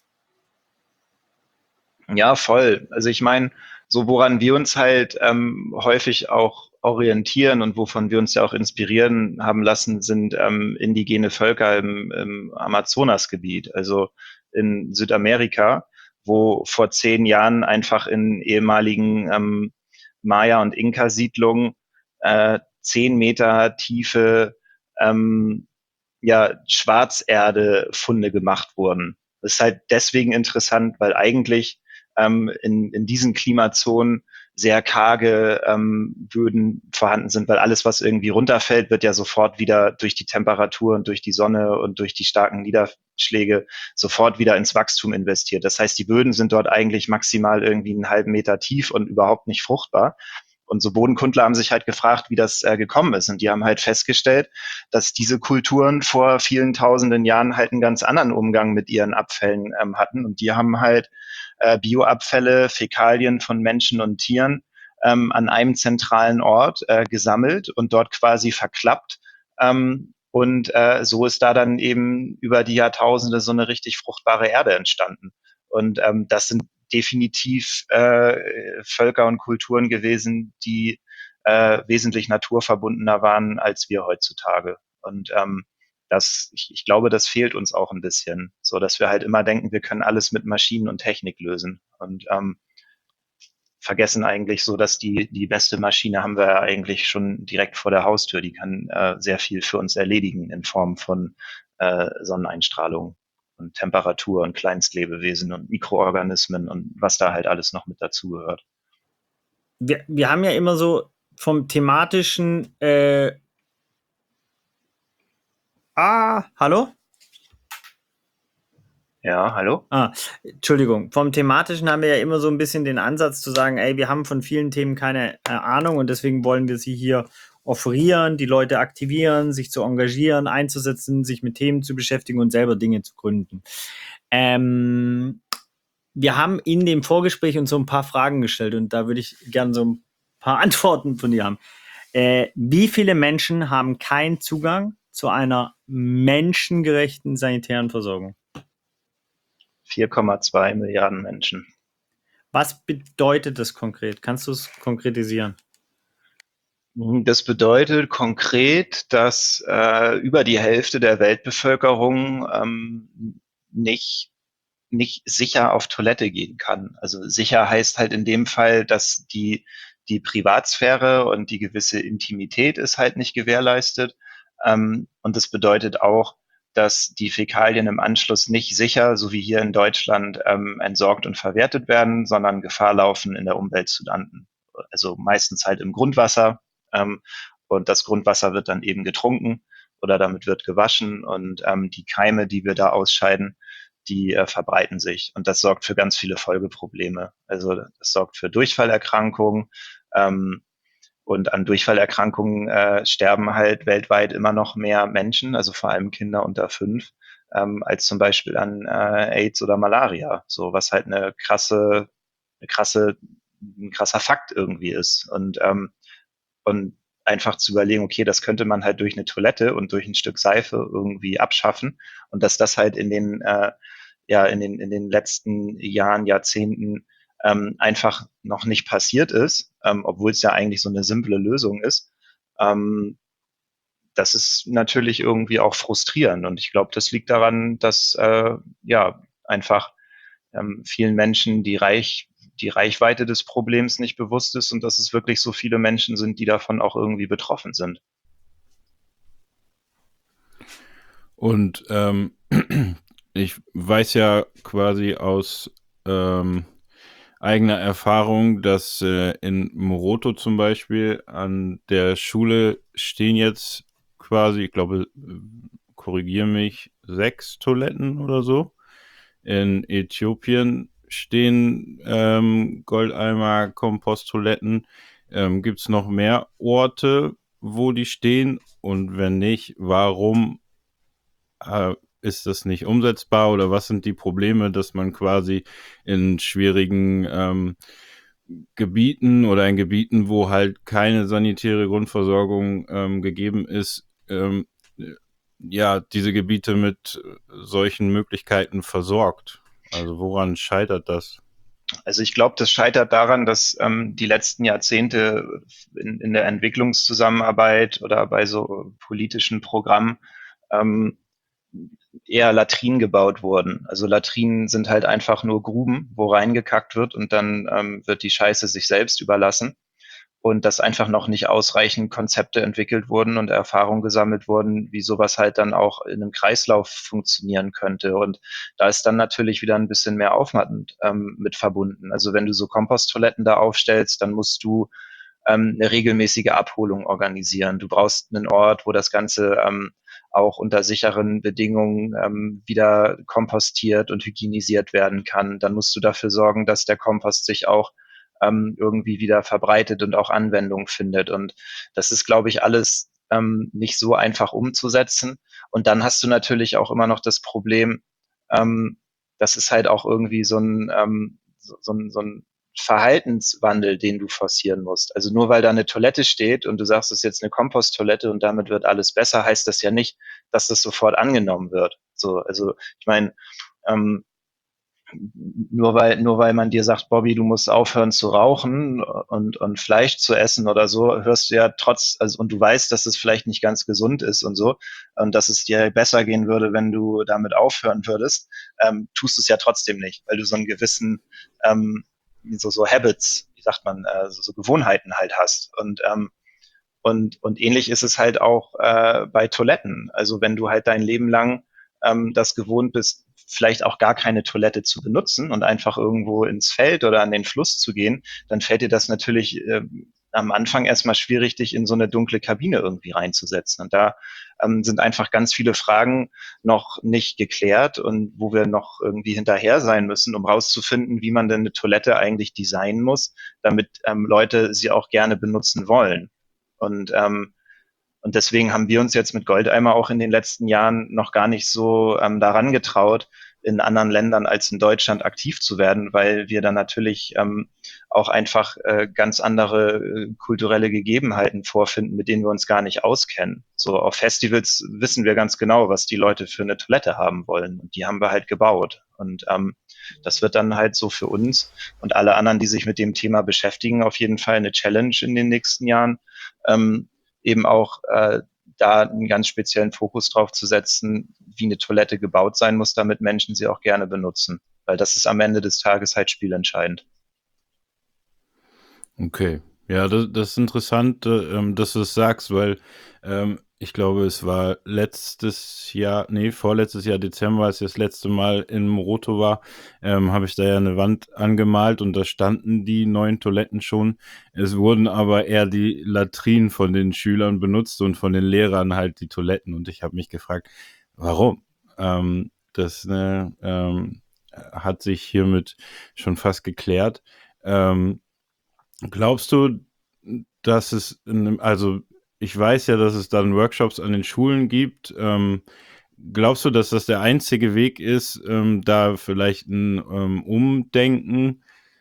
Ja, voll. Also ich meine, so woran wir uns halt häufig auch orientieren und wovon wir uns ja auch inspirieren haben lassen, sind indigene Völker im Amazonasgebiet, also in Südamerika, wo vor 10 Jahren einfach in ehemaligen Maya- und Inka-Siedlungen 10 Meter tiefe ähm, ja Schwarzerde-Funde gemacht wurden. Das ist halt deswegen interessant, weil eigentlich in diesen Klimazonen sehr karge Böden vorhanden sind, weil alles, was irgendwie runterfällt, wird ja sofort wieder durch die Temperatur und durch die Sonne und durch die starken Niederschläge sofort wieder ins Wachstum investiert. Das heißt, die Böden sind dort eigentlich maximal irgendwie einen halben Meter tief und überhaupt nicht fruchtbar. Und so Bodenkundler haben sich halt gefragt, wie das gekommen ist. Und die haben halt festgestellt, dass diese Kulturen vor vielen tausenden Jahren halt einen ganz anderen Umgang mit ihren Abfällen hatten. Und die haben halt Bioabfälle, Fäkalien von Menschen und Tieren an einem zentralen Ort gesammelt und dort quasi verklappt. Und so ist da dann eben über die Jahrtausende so eine richtig fruchtbare Erde entstanden. Und das sind definitiv Völker und Kulturen gewesen, die wesentlich naturverbundener waren als wir heutzutage. Und ich glaube, das fehlt uns auch ein bisschen, so dass wir halt immer denken, wir können alles mit Maschinen und Technik lösen und vergessen eigentlich so, dass die beste Maschine haben wir ja eigentlich schon direkt vor der Haustür. Die kann sehr viel für uns erledigen in Form von Sonneneinstrahlung und Temperatur und Kleinstlebewesen und Mikroorganismen und was da halt alles noch mit dazugehört. Wir haben ja immer so vom thematischen hallo? Ja, hallo? Entschuldigung. Vom thematischen haben wir ja immer so ein bisschen den Ansatz zu sagen, ey, wir haben von vielen Themen keine Ahnung und deswegen wollen wir sie hier offerieren, die Leute aktivieren, sich zu engagieren, einzusetzen, sich mit Themen zu beschäftigen und selber Dinge zu gründen. Wir haben in dem Vorgespräch uns so ein paar Fragen gestellt und da würde ich gerne so ein paar Antworten von dir haben. Wie viele Menschen haben keinen Zugang zu einer menschengerechten sanitären Versorgung? 4,2 Milliarden Menschen. Was bedeutet das konkret? Kannst du es konkretisieren? Das bedeutet konkret, dass über die Hälfte der Weltbevölkerung nicht sicher auf Toilette gehen kann. Also sicher heißt halt in dem Fall, dass die Privatsphäre und die gewisse Intimität ist halt nicht gewährleistet. Und das bedeutet auch, dass die Fäkalien im Anschluss nicht sicher, so wie hier in Deutschland, entsorgt und verwertet werden, sondern Gefahr laufen, in der Umwelt zu landen. Also meistens halt im Grundwasser. Und das Grundwasser wird dann eben getrunken oder damit wird gewaschen und die Keime, die wir da ausscheiden, die verbreiten sich. Und das sorgt für ganz viele Folgeprobleme. Also das sorgt für Durchfallerkrankungen. Und an Durchfallerkrankungen sterben halt weltweit immer noch mehr Menschen, also vor allem Kinder unter 5, als zum Beispiel an AIDS oder Malaria. So was halt ein krasser Fakt irgendwie ist. Und einfach zu überlegen, okay, das könnte man halt durch eine Toilette und durch ein Stück Seife irgendwie abschaffen und dass das halt in den letzten Jahren, Jahrzehnten einfach noch nicht passiert ist, obwohl es ja eigentlich so eine simple Lösung ist. Das ist natürlich irgendwie auch frustrierend und ich glaube, das liegt daran, dass einfach vielen Menschen die Reichweite des Problems nicht bewusst ist und dass es wirklich so viele Menschen sind, die davon auch irgendwie betroffen sind. Und ich weiß ja quasi aus eigener Erfahrung, dass in Moroto zum Beispiel an der Schule stehen jetzt quasi, ich glaube, korrigiere mich, 6 Toiletten oder so. In Äthiopien stehen Goldeimer, Komposttoiletten. Gibt es noch mehr Orte, wo die stehen? Und wenn nicht, warum ist das nicht umsetzbar oder was sind die Probleme, dass man quasi in schwierigen Gebieten oder in Gebieten, wo halt keine sanitäre Grundversorgung gegeben ist, diese Gebiete mit solchen Möglichkeiten versorgt? Also woran scheitert das? Also ich glaube, das scheitert daran, dass die letzten Jahrzehnte in der Entwicklungszusammenarbeit oder bei so politischen Programmen eher Latrinen gebaut wurden. Also Latrinen sind halt einfach nur Gruben, wo reingekackt wird und dann wird die Scheiße sich selbst überlassen. und dass einfach noch nicht ausreichend Konzepte entwickelt wurden und Erfahrungen gesammelt wurden, wie sowas halt dann auch in einem Kreislauf funktionieren könnte. Und da ist dann natürlich wieder ein bisschen mehr Aufwand mit verbunden. Also wenn du so Komposttoiletten da aufstellst, dann musst du eine regelmäßige Abholung organisieren. Du brauchst einen Ort, wo das Ganze auch unter sicheren Bedingungen wieder kompostiert und hygienisiert werden kann. Dann musst du dafür sorgen, dass der Kompost sich auch irgendwie wieder verbreitet und auch Anwendung findet. Und das ist, glaube ich, alles nicht so einfach umzusetzen. Und dann hast du natürlich auch immer noch das Problem, das ist halt auch irgendwie so ein Verhaltenswandel, den du forcieren musst. Also nur weil da eine Toilette steht und du sagst, es ist jetzt eine Komposttoilette und damit wird alles besser, heißt das ja nicht, dass das sofort angenommen wird. So, also ich meine, ähm, nur weil man dir sagt, Bobby, du musst aufhören zu rauchen und Fleisch zu essen oder so, hörst du ja und du weißt, dass es vielleicht nicht ganz gesund ist und so, und dass es dir besser gehen würde, wenn du damit aufhören würdest, tust du es ja trotzdem nicht, weil du so einen gewissen, so Habits, wie sagt man, so Gewohnheiten halt hast. Und ähnlich ist es halt auch bei Toiletten. Also wenn du halt dein Leben lang das gewohnt bist, vielleicht auch gar keine Toilette zu benutzen und einfach irgendwo ins Feld oder an den Fluss zu gehen, dann fällt dir das natürlich am Anfang erstmal schwierig, dich in so eine dunkle Kabine irgendwie reinzusetzen. Und da sind einfach ganz viele Fragen noch nicht geklärt und wo wir noch irgendwie hinterher sein müssen, um rauszufinden, wie man denn eine Toilette eigentlich designen muss, damit Leute sie auch gerne benutzen wollen. Und, und deswegen haben wir uns jetzt mit Goldeimer auch in den letzten Jahren noch gar nicht so daran getraut, in anderen Ländern als in Deutschland aktiv zu werden, weil wir dann natürlich auch einfach ganz andere kulturelle Gegebenheiten vorfinden, mit denen wir uns gar nicht auskennen. So auf Festivals wissen wir ganz genau, was die Leute für eine Toilette haben wollen. Und die haben wir halt gebaut. Und das wird dann halt so für uns und alle anderen, die sich mit dem Thema beschäftigen, auf jeden Fall eine Challenge in den nächsten Jahren, eben auch da einen ganz speziellen Fokus drauf zu setzen, wie eine Toilette gebaut sein muss, damit Menschen sie auch gerne benutzen. Weil das ist am Ende des Tages halt spielentscheidend. Okay. Ja, das ist interessant, dass du es sagst, weil ich glaube, es war vorletztes Jahr Dezember, als ich das letzte Mal in Moroto war, habe ich da ja eine Wand angemalt und da standen die neuen Toiletten schon. Es wurden aber eher die Latrinen von den Schülern benutzt und von den Lehrern halt die Toiletten. Und ich habe mich gefragt, warum? Hat sich hiermit schon fast geklärt. Glaubst du, dass also ich weiß ja, dass es dann Workshops an den Schulen gibt. Glaubst du, dass das der einzige Weg ist, da vielleicht ein Umdenken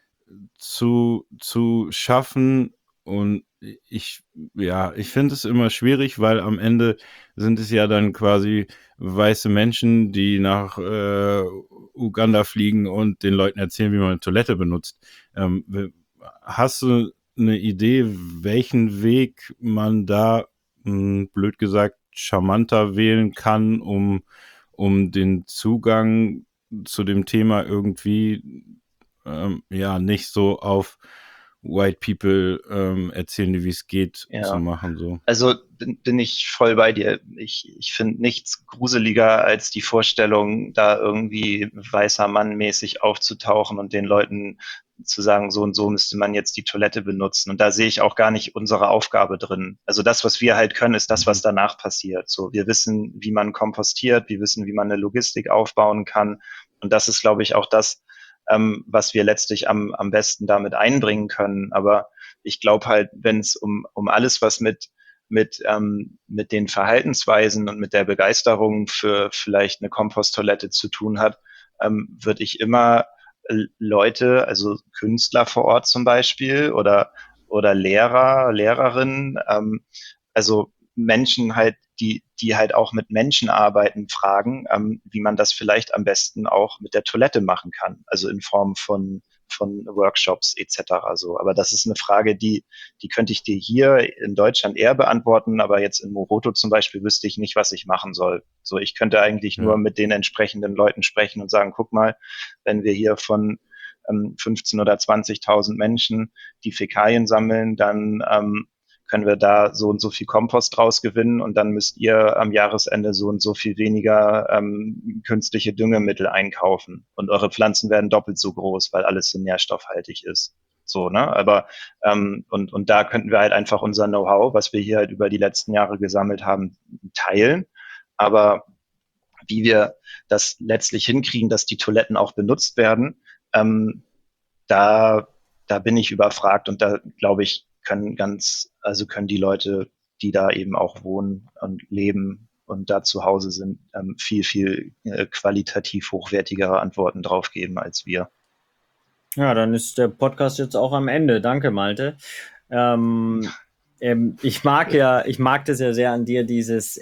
zu schaffen? Und ich finde es immer schwierig, weil am Ende sind es ja dann quasi weiße Menschen, die nach Uganda fliegen und den Leuten erzählen, wie man eine Toilette benutzt. Hast du eine Idee, welchen Weg man da, blöd gesagt, charmanter wählen kann, um den Zugang zu dem Thema irgendwie nicht so auf White People erzählen, wie es geht, zu Ja, machen? So. also bin ich voll bei dir. Ich finde nichts gruseliger als die Vorstellung, da irgendwie weißer Mann mäßig aufzutauchen und den Leuten zu sagen, so und so müsste man jetzt die Toilette benutzen. Und da sehe ich auch gar nicht unsere Aufgabe drin. Also das, was wir halt können, ist das, was danach passiert. So, wir wissen, wie man kompostiert, wir wissen, wie man eine Logistik aufbauen kann. Und das ist, glaube ich, auch das, was wir letztlich am besten damit einbringen können. Aber ich glaube halt, wenn es um alles, was mit den Verhaltensweisen und mit der Begeisterung für vielleicht eine Komposttoilette zu tun hat, würde ich immer Leute, also Künstler vor Ort zum Beispiel oder Lehrer, Lehrerinnen, also Menschen halt, die halt auch mit Menschen arbeiten, fragen, wie man das vielleicht am besten auch mit der Toilette machen kann, also in Form von Workshops etc. So. Aber das ist eine Frage, die könnte ich dir hier in Deutschland eher beantworten, aber jetzt in Moroto zum Beispiel wüsste ich nicht, was ich machen soll. So, ich könnte eigentlich Ja. nur mit den entsprechenden Leuten sprechen und sagen, guck mal, wenn wir hier von 15 oder 20.000 Menschen, die Fäkalien sammeln, dann können wir da so und so viel Kompost draus gewinnen und dann müsst ihr am Jahresende so und so viel weniger künstliche Düngemittel einkaufen und eure Pflanzen werden doppelt so groß, weil alles so nährstoffhaltig ist. So, ne? Aber und da könnten wir halt einfach unser Know-how, was wir hier halt über die letzten Jahre gesammelt haben, teilen. Aber wie wir das letztlich hinkriegen, dass die Toiletten auch benutzt werden, da bin ich überfragt und da glaube ich, können die Leute, die da eben auch wohnen und leben und da zu Hause sind, viel qualitativ hochwertigere Antworten drauf geben als wir. Ja, dann ist der Podcast jetzt auch am Ende. Danke, Malte. Ich mag das ja sehr an dir, dieses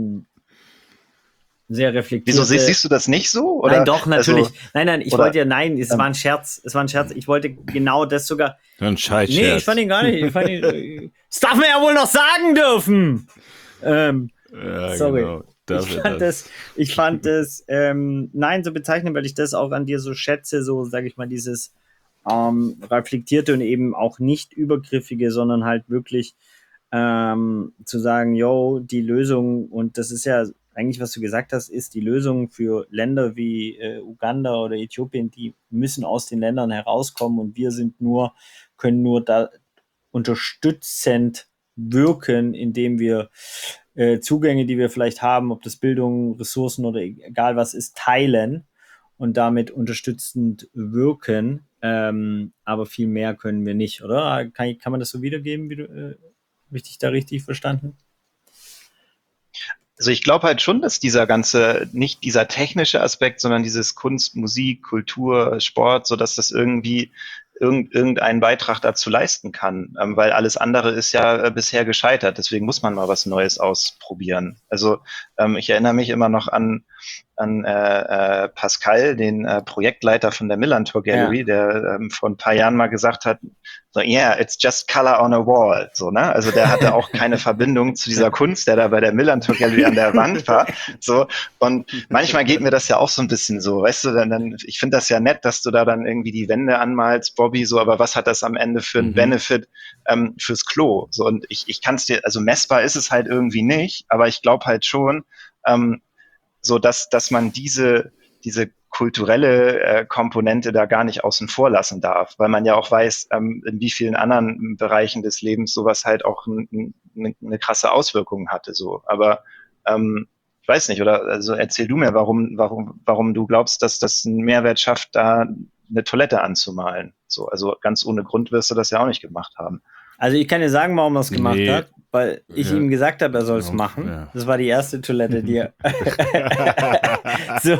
sehr reflektierte. Wieso siehst du das nicht so? Oder? Nein, doch, natürlich. Also, es war ein Scherz. Es war ein Scherz. Ich wollte genau das sogar. Ein Scheiß-Scherz. Nee, ich fand ihn gar nicht. Das darf man ja wohl noch sagen dürfen. Ja, sorry. Genau. Ich fand das, so bezeichnen, weil ich das auch an dir so schätze, so, sage ich mal, dieses reflektierte und eben auch nicht übergriffige, sondern halt wirklich zu sagen, die Lösung, und das ist ja eigentlich, was du gesagt hast, ist die Lösung für Länder wie Uganda oder Äthiopien, die müssen aus den Ländern herauskommen und wir können nur da unterstützend wirken, indem wir Zugänge, die wir vielleicht haben, ob das Bildung, Ressourcen oder egal was ist, teilen und damit unterstützend wirken. Aber viel mehr können wir nicht, oder? Kann man das so wiedergeben? Habe ich dich da richtig verstanden? Also ich glaube halt schon, dass nicht dieser technische Aspekt, sondern dieses Kunst, Musik, Kultur, Sport, so dass das irgendwie irgendeinen Beitrag dazu leisten kann, weil alles andere ist ja bisher gescheitert. Deswegen muss man mal was Neues ausprobieren. Also ich erinnere mich immer noch an Pascal, den Projektleiter von der Millantor Gallery, der vor ein paar Jahren mal gesagt hat, so, yeah, it's just color on a wall. So, ne? Also der hatte auch keine Verbindung zu dieser Kunst, der da bei der Millantor Gallery an der Wand war. So, und manchmal geht mir das ja auch so ein bisschen so, weißt du, ich finde das ja nett, dass du da dann irgendwie die Wände anmalst, Bobby, so, aber was hat das am Ende für einen Benefit fürs Klo? So, und ich kann es dir, also messbar ist es halt irgendwie nicht, aber ich glaube halt schon, so dass man diese kulturelle Komponente da gar nicht außen vor lassen darf, weil man ja auch weiß, in wie vielen anderen Bereichen des Lebens sowas halt auch eine krasse Auswirkung hatte. So, aber ich weiß nicht, oder also erzähl du mir, warum du glaubst, dass das einen Mehrwert schafft, da eine Toilette anzumalen. So, also ganz ohne Grund wirst du das ja auch nicht gemacht haben. Also ich kann dir sagen, warum er es gemacht hat, weil ich ihm gesagt habe, er soll es machen. Ja. Das war die erste Toilette, die er... so.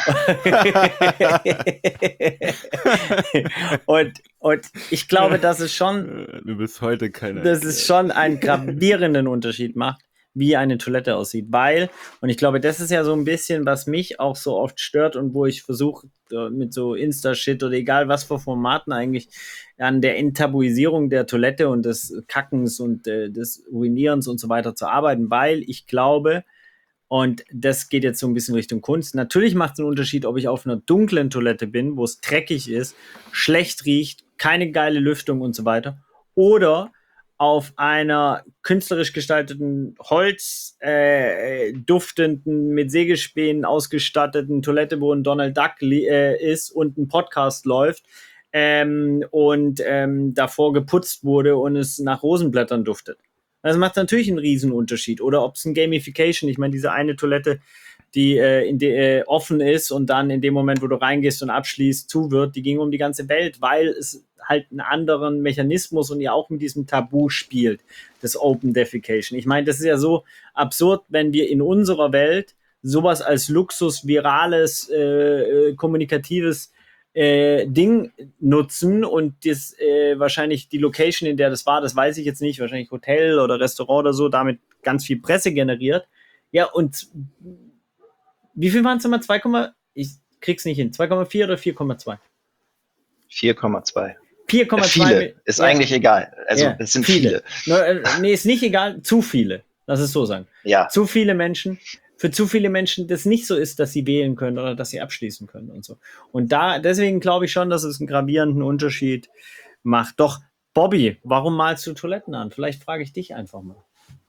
und ich glaube, dass es schon... Du bist heute keiner. Dass es schon einen gravierenden Unterschied macht, wie eine Toilette aussieht, weil, und ich glaube, das ist ja so ein bisschen, was mich auch so oft stört und wo ich versuche, mit so Insta-Shit oder egal was für Formaten eigentlich an der Enttabuisierung der Toilette und des Kackens und des Urinierens und so weiter zu arbeiten, weil ich glaube, und das geht jetzt so ein bisschen Richtung Kunst, natürlich macht es einen Unterschied, ob ich auf einer dunklen Toilette bin, wo es dreckig ist, schlecht riecht, keine geile Lüftung und so weiter, oder auf einer künstlerisch gestalteten, Holz duftenden, mit Sägespänen ausgestatteten Toilette, wo ein Donald Duck ist und ein Podcast läuft und davor geputzt wurde und es nach Rosenblättern duftet. Das macht natürlich einen Riesenunterschied. Oder ob es ein Gamification, ich meine, diese eine Toilette, die offen ist und dann in dem Moment, wo du reingehst und abschließt, zu wird, die ging um die ganze Welt, weil es halt einen anderen Mechanismus und ja auch mit diesem Tabu spielt, das Open Defecation. Ich meine, das ist ja so absurd, wenn wir in unserer Welt sowas als Luxus, virales, kommunikatives Ding nutzen und das wahrscheinlich die Location, in der das war, das weiß ich jetzt nicht, wahrscheinlich Hotel oder Restaurant oder so, damit ganz viel Presse generiert. Ja, und wie viel waren es nochmal? Ich krieg's nicht hin. 2,4 oder 4,2? 4,2. 4,2. Viele. Ist eigentlich egal. Also, es sind viele. Nee, ist nicht egal. Zu viele. Lass es so sagen. Ja. Zu viele Menschen für zu viele Menschen das nicht so ist, dass sie wählen können oder dass sie abschließen können und so. Und deswegen glaube ich schon, dass es einen gravierenden Unterschied macht. Doch, Bobby, warum malst du Toiletten an? Vielleicht frage ich dich einfach mal.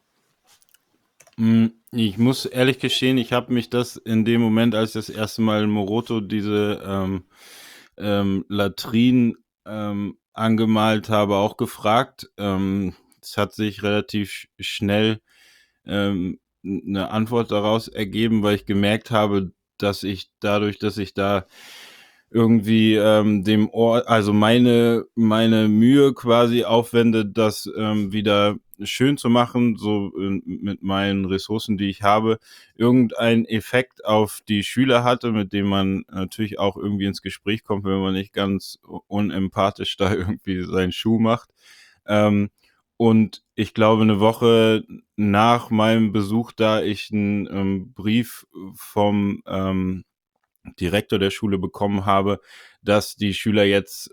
Ich muss ehrlich gestehen, ich habe mich das in dem Moment, als ich das erste Mal in Moroto diese Latrinen angemalt habe, auch gefragt. Es hat sich relativ schnell eine Antwort daraus ergeben, weil ich gemerkt habe, dass ich dadurch, dass ich da irgendwie dem Ort, also meine Mühe quasi aufwende, das wieder schön zu machen, so mit meinen Ressourcen, die ich habe, irgendeinen Effekt auf die Schüler hatte, mit dem man natürlich auch irgendwie ins Gespräch kommt, wenn man nicht ganz unempathisch da irgendwie seinen Schuh macht. Und ich glaube, eine Woche nach meinem Besuch da, ich einen Brief vom Direktor der Schule bekommen habe, dass die Schüler jetzt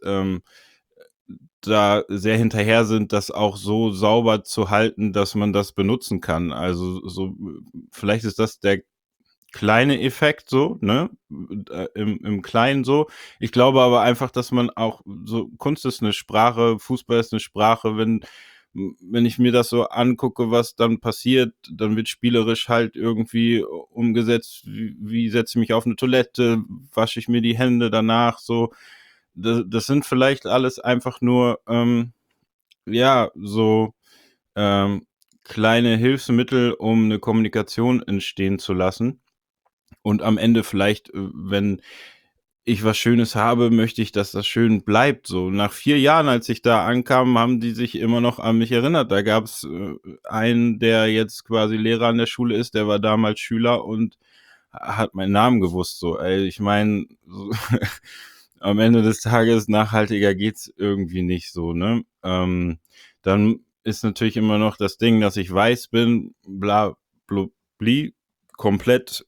da sehr hinterher sind, das auch so sauber zu halten, dass man das benutzen kann. Also so, vielleicht ist das der kleine Effekt so, ne? Im Kleinen so. Ich glaube aber einfach, dass man auch so, Kunst ist eine Sprache, Fußball ist eine Sprache, wenn ich mir das so angucke, was dann passiert, dann wird spielerisch halt irgendwie umgesetzt, wie setze ich mich auf eine Toilette, wasche ich mir die Hände danach, so. Das sind vielleicht alles einfach nur, ja, so kleine Hilfsmittel, um eine Kommunikation entstehen zu lassen. Und am Ende vielleicht, wenn ich was Schönes habe, möchte ich, dass das schön bleibt. So nach 4 Jahren, als ich da ankam, haben die sich immer noch an mich erinnert. Da gab es einen, der jetzt quasi Lehrer an der Schule ist, der war damals Schüler und hat meinen Namen gewusst. So, ey, ich meine, so, am Ende des Tages nachhaltiger geht's irgendwie nicht so, ne? Dann ist natürlich immer noch das Ding, dass ich weiß bin, bla, bla, bli, komplett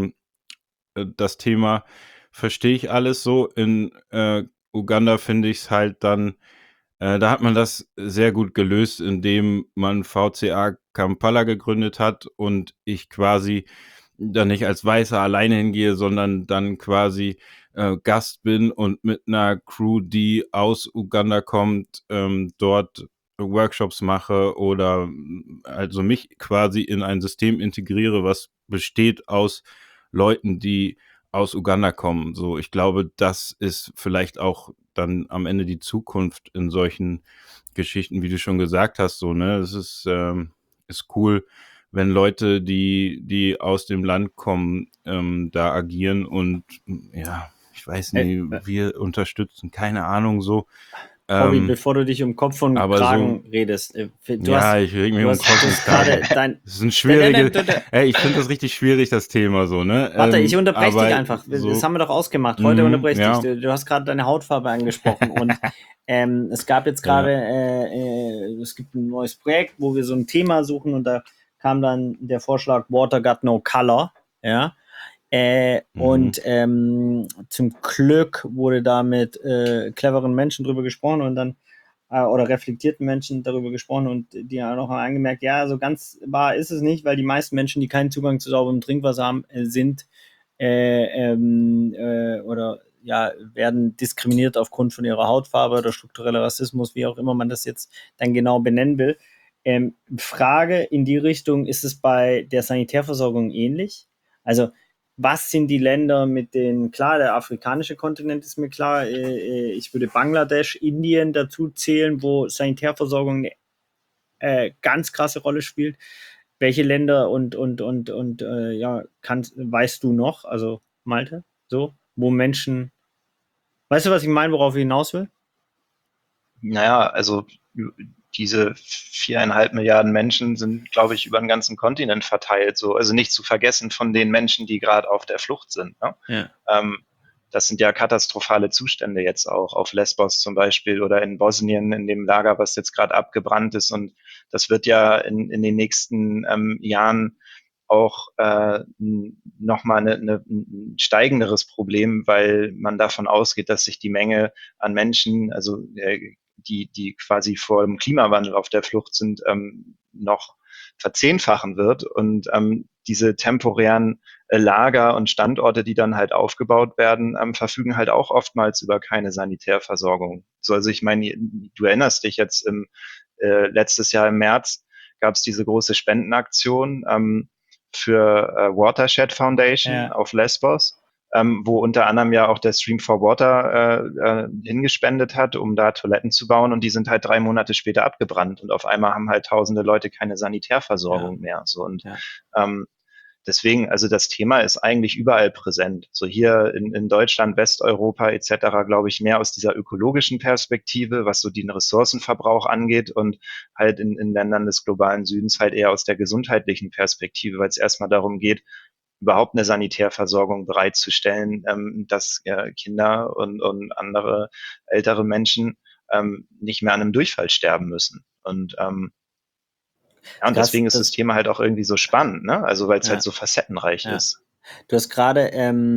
das Thema verstehe ich alles so. In Uganda finde ich es halt dann, da hat man das sehr gut gelöst, indem man VCA Kampala gegründet hat und ich quasi dann nicht als Weißer alleine hingehe, sondern dann quasi Gast bin und mit einer Crew, die aus Uganda kommt, dort Workshops mache oder also mich quasi in ein System integriere, was besteht aus Leuten, die aus Uganda kommen. So, ich glaube, das ist vielleicht auch dann am Ende die Zukunft in solchen Geschichten, wie du schon gesagt hast. So, ne, es ist cool, wenn Leute, die aus dem Land kommen, da agieren und ja, ich weiß nicht, wir unterstützen, keine Ahnung, so. Bobby, bevor du dich um Kopf und Kragen redest. Ich reg mich um Kopf und Kragen. Das ist ein schwieriges, ich finde das richtig schwierig, das Thema so, ne? Warte, ich unterbreche dich einfach. So, das haben wir doch ausgemacht. Heute unterbreche ich dich. Du hast gerade deine Hautfarbe angesprochen und es gab jetzt gerade, es gibt ein neues Projekt, wo wir so ein Thema suchen und da kam dann der Vorschlag Water Got No Color, ja. Und zum Glück wurde da mit cleveren Menschen drüber gesprochen und dann oder reflektierten Menschen darüber gesprochen und die haben auch angemerkt, ja, so ganz wahr ist es nicht, weil die meisten Menschen, die keinen Zugang zu sauberem Trinkwasser haben, sind oder ja, werden diskriminiert aufgrund von ihrer Hautfarbe oder struktureller Rassismus, wie auch immer man das jetzt dann genau benennen will. Frage in die Richtung, ist es bei der Sanitärversorgung ähnlich? Also was sind die Länder mit den, klar, der afrikanische Kontinent ist mir klar, ich würde Bangladesch, Indien dazu zählen, wo Sanitärversorgung eine ganz krasse Rolle spielt. Welche Länder und ja, weißt du noch, also Malte, so, wo Menschen, weißt du, was ich meine, worauf ich hinaus will? Naja, also diese 4,5 Milliarden Menschen sind, glaube ich, über den ganzen Kontinent verteilt. So, also nicht zu vergessen von den Menschen, die gerade auf der Flucht sind. Ne? Ja. Das sind ja katastrophale Zustände jetzt auch auf Lesbos zum Beispiel oder in Bosnien in dem Lager, was jetzt gerade abgebrannt ist. Und das wird ja in den nächsten Jahren auch nochmal ein steigenderes Problem, weil man davon ausgeht, dass sich die Menge an Menschen, also die quasi vor dem Klimawandel auf der Flucht sind, noch verzehnfachen wird. Und diese temporären Lager und Standorte, die dann halt aufgebaut werden, verfügen halt auch oftmals über keine Sanitärversorgung. So, also ich meine, du erinnerst dich jetzt letztes Jahr im März gab es diese große Spendenaktion für Watershed Foundation auf Lesbos, wo unter anderem ja auch der Stream for Water hingespendet hat, um da Toiletten zu bauen, und die sind halt 3 Monate später abgebrannt und auf einmal haben halt tausende Leute keine Sanitärversorgung mehr. So, und deswegen, also das Thema ist eigentlich überall präsent. So hier in Deutschland, Westeuropa etc., glaube ich, mehr aus dieser ökologischen Perspektive, was so den Ressourcenverbrauch angeht, und halt in Ländern des globalen Südens halt eher aus der gesundheitlichen Perspektive, weil es erstmal darum geht, überhaupt eine Sanitärversorgung bereitzustellen, dass Kinder und andere ältere Menschen nicht mehr an einem Durchfall sterben müssen. Und und deswegen ist das Thema halt auch irgendwie so spannend, ne? Also weil es halt so facettenreich ist. Du hast gerade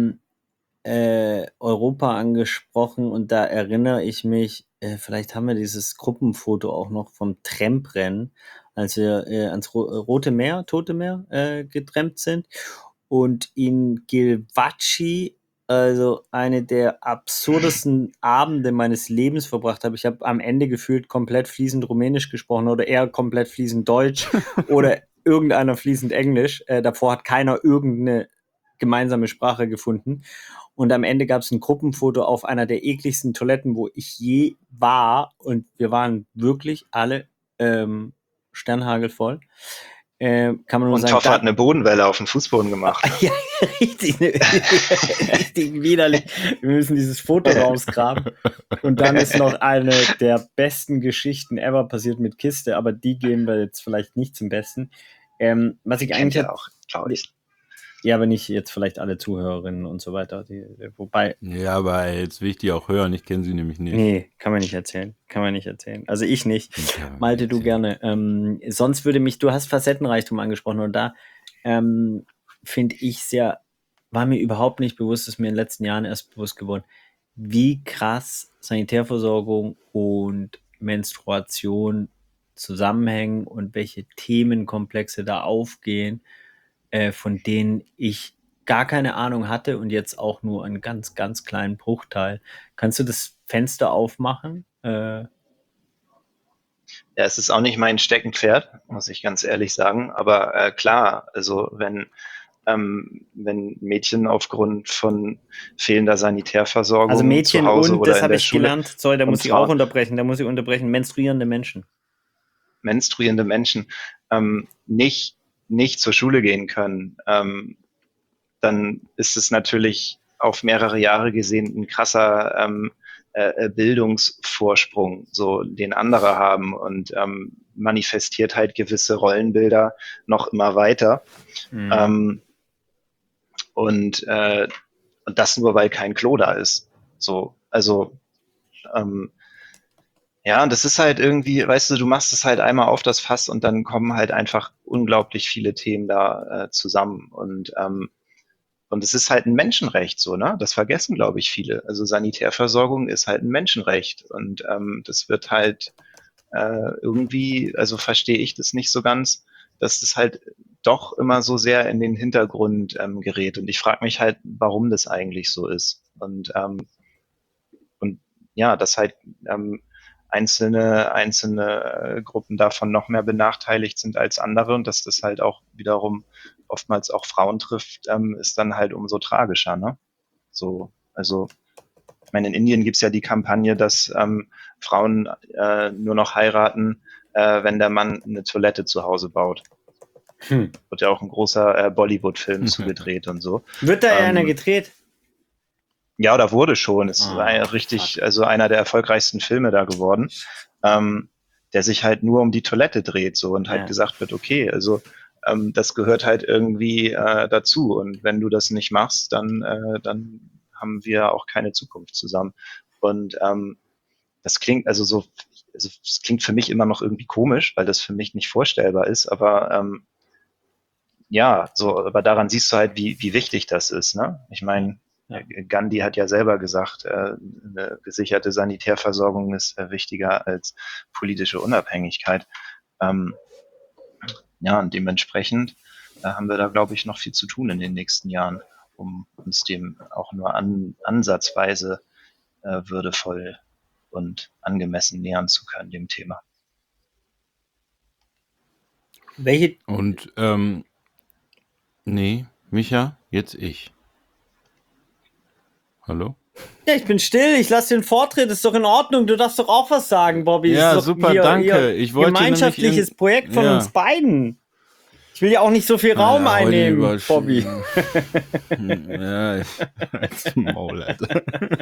Europa angesprochen und da erinnere ich mich, vielleicht haben wir dieses Gruppenfoto auch noch vom Tramprennen, als wir ans Tote Meer getrampt sind und in Gilvaci, also eine der absurdesten Abende meines Lebens verbracht habe. Ich habe am Ende gefühlt komplett fließend Rumänisch gesprochen oder eher komplett fließend Deutsch oder irgendeiner fließend Englisch. Davor hat keiner irgendeine gemeinsame Sprache gefunden. Und am Ende gab es ein Gruppenfoto auf einer der ekligsten Toiletten, wo ich je war. Und wir waren wirklich alle sternhagelvoll. Kann man nur und sagen, Toffer hat eine Bodenwelle auf den Fußboden gemacht. Ja, richtig widerlich. Wir müssen dieses Foto rausgraben. Und dann ist noch eine der besten Geschichten ever passiert mit Kiste, aber die gehen wir jetzt vielleicht nicht zum Besten. Was ich eigentlich ja auch, glaube ich. Ja, aber nicht jetzt vielleicht alle Zuhörerinnen und so weiter. Wobei. Ja, aber jetzt will ich die auch hören. Ich kenne sie nämlich nicht. Nee, kann man nicht erzählen. Also ich nicht. Malte, du gerne. Sonst du hast Facettenreichtum angesprochen und da finde ich war mir überhaupt nicht bewusst, ist mir in den letzten Jahren erst bewusst geworden, wie krass Sanitärversorgung und Menstruation zusammenhängen und welche Themenkomplexe da aufgehen, von denen ich gar keine Ahnung hatte und jetzt auch nur einen ganz, ganz kleinen Bruchteil. Kannst du das Fenster aufmachen? Ja, es ist auch nicht mein Steckenpferd, muss ich ganz ehrlich sagen. Aber klar, also wenn Mädchen aufgrund von fehlender Sanitärversorgung also Mädchen zu Hause und, oder das in habe der ich Schule, gelernt, sorry, da muss ich auch unterbrechen, menstruierende Menschen nicht zur Schule gehen können, dann ist es natürlich auf mehrere Jahre gesehen ein krasser Bildungsvorsprung, so den andere haben, und manifestiert halt gewisse Rollenbilder noch immer weiter. Und das nur, weil kein Klo da ist. So, also ja, und das ist halt irgendwie, weißt du machst es halt einmal auf das Fass und dann kommen halt einfach unglaublich viele Themen da zusammen. Und es ist halt ein Menschenrecht, so, ne? Das vergessen, glaube ich, viele. Also Sanitärversorgung ist halt ein Menschenrecht. Und das wird halt irgendwie, also verstehe ich das nicht so ganz, dass das halt doch immer so sehr in den Hintergrund gerät. Und ich frage mich halt, warum das eigentlich so ist. Und ja, dass halt einzelne Gruppen davon noch mehr benachteiligt sind als andere, und dass das halt auch wiederum oftmals auch Frauen trifft, ist dann halt umso tragischer, ne? So, also ich meine, in Indien gibt's ja die Kampagne, dass Frauen nur noch heiraten, wenn der Mann eine Toilette zu Hause baut. Wird ja auch ein großer Bollywood-Film zugedreht und so. Wird da einer gedreht? Ja, oder wurde schon. Es war also einer der erfolgreichsten Filme da geworden, der sich halt nur um die Toilette dreht, so, und halt gesagt wird, okay, also das gehört halt irgendwie dazu, und wenn du das nicht machst, dann haben wir auch keine Zukunft zusammen. Und das klingt es klingt für mich immer noch irgendwie komisch, weil das für mich nicht vorstellbar ist, aber aber daran siehst du halt, wie wichtig das ist, ne? Ich meine, Gandhi hat ja selber gesagt, eine gesicherte Sanitärversorgung ist wichtiger als politische Unabhängigkeit. Und dementsprechend haben wir da, glaube ich, noch viel zu tun in den nächsten Jahren, um uns dem auch nur ansatzweise würdevoll und angemessen nähern zu können, dem Thema. Welche? Und, nee, Micha, jetzt ich. Hallo? Ja, ich bin still, ich lasse den Vortritt, ist doch in Ordnung, du darfst doch auch was sagen, Bobby. Ja, ist doch super, danke. Ich wollte gemeinschaftliches nämlich Projekt von ja. uns beiden. Ich will ja auch nicht so viel Raum einnehmen, Bobby. Ja, als Maul, Alter.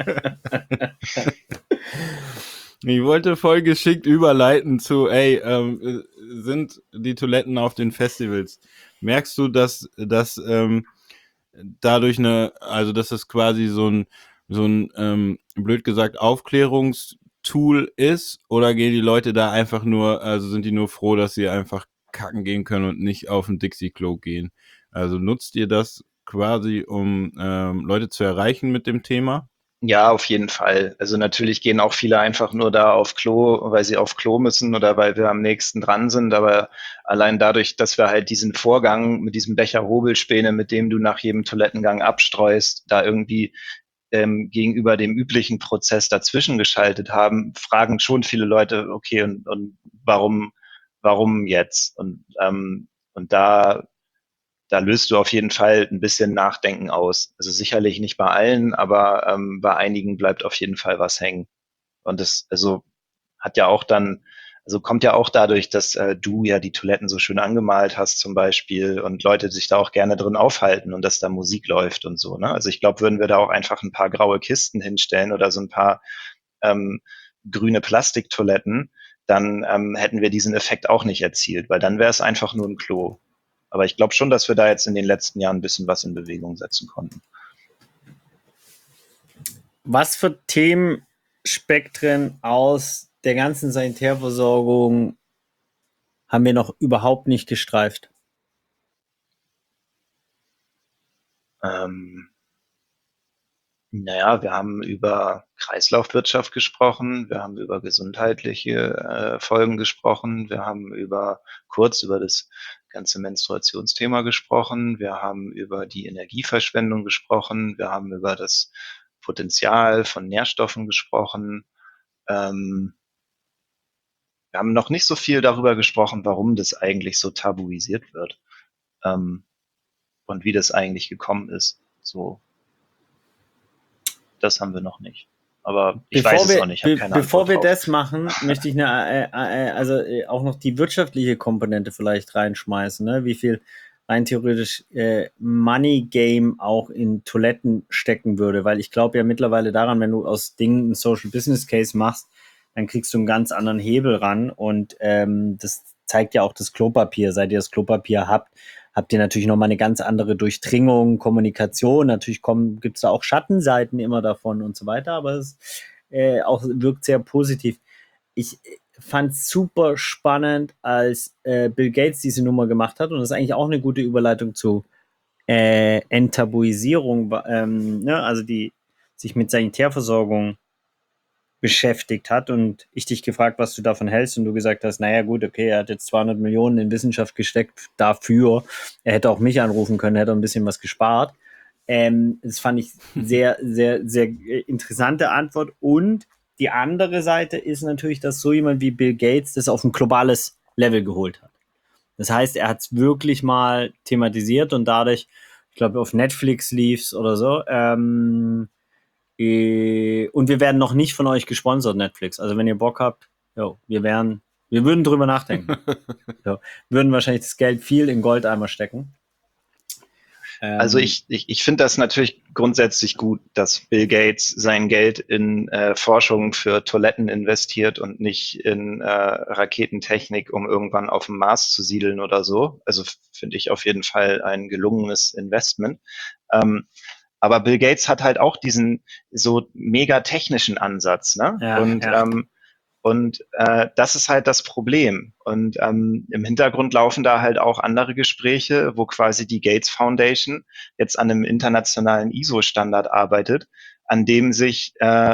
Ich wollte voll geschickt überleiten zu, sind die Toiletten auf den Festivals? Merkst du, dass dadurch dass das quasi so ein blöd gesagt Aufklärungstool ist, oder gehen die Leute da einfach nur, also sind die nur froh, dass sie einfach kacken gehen können und nicht auf ein Dixie-Klo gehen? Also nutzt ihr das quasi, um Leute zu erreichen mit dem Thema? Ja, auf jeden Fall. Also natürlich gehen auch viele einfach nur da auf Klo, weil sie auf Klo müssen oder weil wir am nächsten dran sind. Aber allein dadurch, dass wir halt diesen Vorgang mit diesem Becher Hobelspäne, mit dem du nach jedem Toilettengang abstreust, da irgendwie gegenüber dem üblichen Prozess dazwischen geschaltet haben, fragen schon viele Leute, okay, und warum jetzt? Und da löst du auf jeden Fall ein bisschen Nachdenken aus. Also sicherlich nicht bei allen, aber bei einigen bleibt auf jeden Fall was hängen. Und das also hat ja auch dann, also kommt ja auch dadurch, dass du ja die Toiletten so schön angemalt hast zum Beispiel und Leute sich da auch gerne drin aufhalten und dass da Musik läuft und so. Ne? Also ich glaube, würden wir da auch einfach ein paar graue Kisten hinstellen oder so ein paar ähm, grüne Plastiktoiletten, dann hätten wir diesen Effekt auch nicht erzielt, weil dann wäre es einfach nur ein Klo. Aber ich glaube schon, dass wir da jetzt in den letzten Jahren ein bisschen was in Bewegung setzen konnten. Was für Themenspektren aus der ganzen Sanitärversorgung haben wir noch überhaupt nicht gestreift? Naja, wir haben über Kreislaufwirtschaft gesprochen, wir haben über gesundheitliche Folgen gesprochen, wir haben kurz über das ganze Menstruationsthema gesprochen, wir haben über die Energieverschwendung gesprochen, wir haben über das Potenzial von Nährstoffen gesprochen. Wir haben noch nicht so viel darüber gesprochen, warum das eigentlich so tabuisiert wird, und wie das eigentlich gekommen ist. So, das haben wir noch nicht. Aber ich weiß es auch nicht. Ich habe keine Bevor wir Antwort drauf. das machen, möchte ich auch noch die wirtschaftliche Komponente vielleicht reinschmeißen. Ne? Wie viel rein theoretisch Money Game auch in Toiletten stecken würde. Weil ich glaube ja mittlerweile daran, wenn du aus Dingen einen Social Business Case machst, dann kriegst du einen ganz anderen Hebel ran. Und das zeigt ja auch das Klopapier. Seit ihr das Klopapier habt ihr natürlich nochmal eine ganz andere Durchdringung, Kommunikation. Natürlich gibt es da auch Schattenseiten immer davon und so weiter, aber es wirkt sehr positiv. Ich fand es super spannend, als Bill Gates diese Nummer gemacht hat, und das ist eigentlich auch eine gute Überleitung zu Enttabuisierung, ne? Also die sich mit Sanitärversorgung beschäftigt hat und ich dich gefragt, was du davon hältst, und du gesagt hast, naja gut, okay, er hat jetzt 200 Millionen in Wissenschaft gesteckt dafür, er hätte auch mich anrufen können, hätte ein bisschen was gespart. Das fand ich sehr, sehr, sehr interessante Antwort. Und die andere Seite ist natürlich, dass so jemand wie Bill Gates das auf ein globales Level geholt hat. Das heißt, er hat es wirklich mal thematisiert und dadurch, ich glaube, auf Netflix lief's oder so, und wir werden noch nicht von euch gesponsert, Netflix. Also wenn ihr Bock habt, wir würden drüber nachdenken. Wir würden wahrscheinlich das Geld viel in Goldeimer stecken. Also ich finde das natürlich grundsätzlich gut, dass Bill Gates sein Geld in Forschung für Toiletten investiert und nicht in Raketentechnik, um irgendwann auf dem Mars zu siedeln oder so. Also finde ich auf jeden Fall ein gelungenes Investment. Aber Bill Gates hat halt auch diesen so mega technischen Ansatz, ne? Ja. Und das ist halt das Problem. Und im Hintergrund laufen da halt auch andere Gespräche, wo quasi die Gates Foundation jetzt an einem internationalen ISO-Standard arbeitet, an dem sich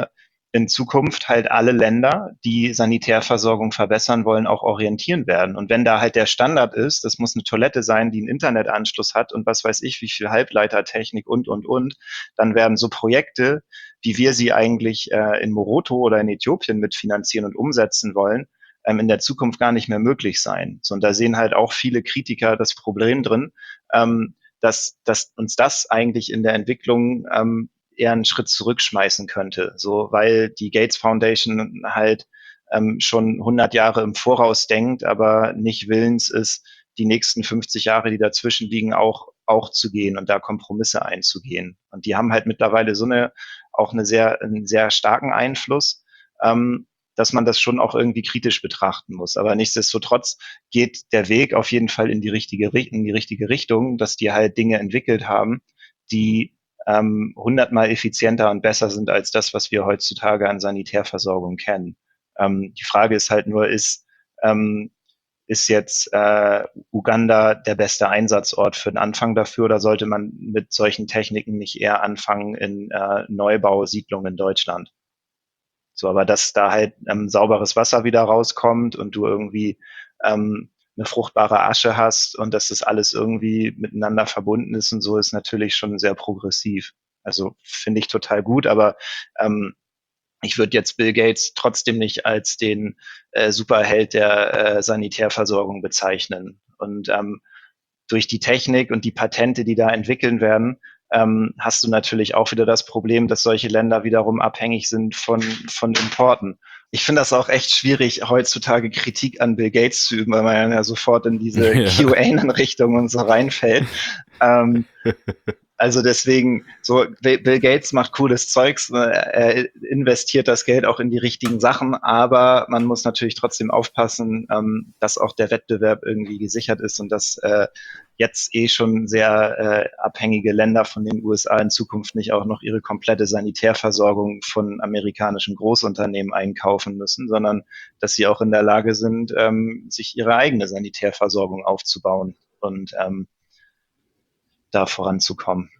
in Zukunft halt alle Länder, die Sanitärversorgung verbessern wollen, auch orientieren werden. Und wenn da halt der Standard ist, das muss eine Toilette sein, die einen Internetanschluss hat und was weiß ich, wie viel Halbleitertechnik und, dann werden so Projekte, wie wir sie eigentlich in Moroto oder in Äthiopien mitfinanzieren und umsetzen wollen, in der Zukunft gar nicht mehr möglich sein. So, und da sehen halt auch viele Kritiker das Problem drin, dass uns das eigentlich in der Entwicklung eher einen Schritt zurückschmeißen könnte, so weil die Gates Foundation halt schon 100 Jahre im Voraus denkt, aber nicht willens ist, die nächsten 50 Jahre, die dazwischen liegen, auch zu gehen und da Kompromisse einzugehen. Und die haben halt mittlerweile einen sehr starken Einfluss, dass man das schon auch irgendwie kritisch betrachten muss. Aber nichtsdestotrotz geht der Weg auf jeden Fall in die richtige Richtung, dass die halt Dinge entwickelt haben, die 100-mal effizienter und besser sind als das, was wir heutzutage an Sanitärversorgung kennen. Die Frage ist halt nur, ist jetzt Uganda der beste Einsatzort für den Anfang dafür oder sollte man mit solchen Techniken nicht eher anfangen in Neubausiedlungen in Deutschland? So, aber dass da halt sauberes Wasser wieder rauskommt und du irgendwie eine fruchtbare Asche hast und dass das alles irgendwie miteinander verbunden ist und so, ist natürlich schon sehr progressiv. Also finde ich total gut, aber ich würde jetzt Bill Gates trotzdem nicht als den Superheld der Sanitärversorgung bezeichnen. Und durch die Technik und die Patente, die da entwickeln werden, hast du natürlich auch wieder das Problem, dass solche Länder wiederum abhängig sind von Importen. Ich finde das auch echt schwierig, heutzutage Kritik an Bill Gates zu üben, weil man ja sofort in diese Ja. QAnon-Richtung und so reinfällt. Also deswegen, so Bill Gates macht cooles Zeugs, er investiert das Geld auch in die richtigen Sachen, aber man muss natürlich trotzdem aufpassen, dass auch der Wettbewerb irgendwie gesichert ist und dass jetzt schon sehr abhängige Länder von den USA in Zukunft nicht auch noch ihre komplette Sanitärversorgung von amerikanischen Großunternehmen einkaufen müssen, sondern dass sie auch in der Lage sind, sich ihre eigene Sanitärversorgung aufzubauen und da voranzukommen.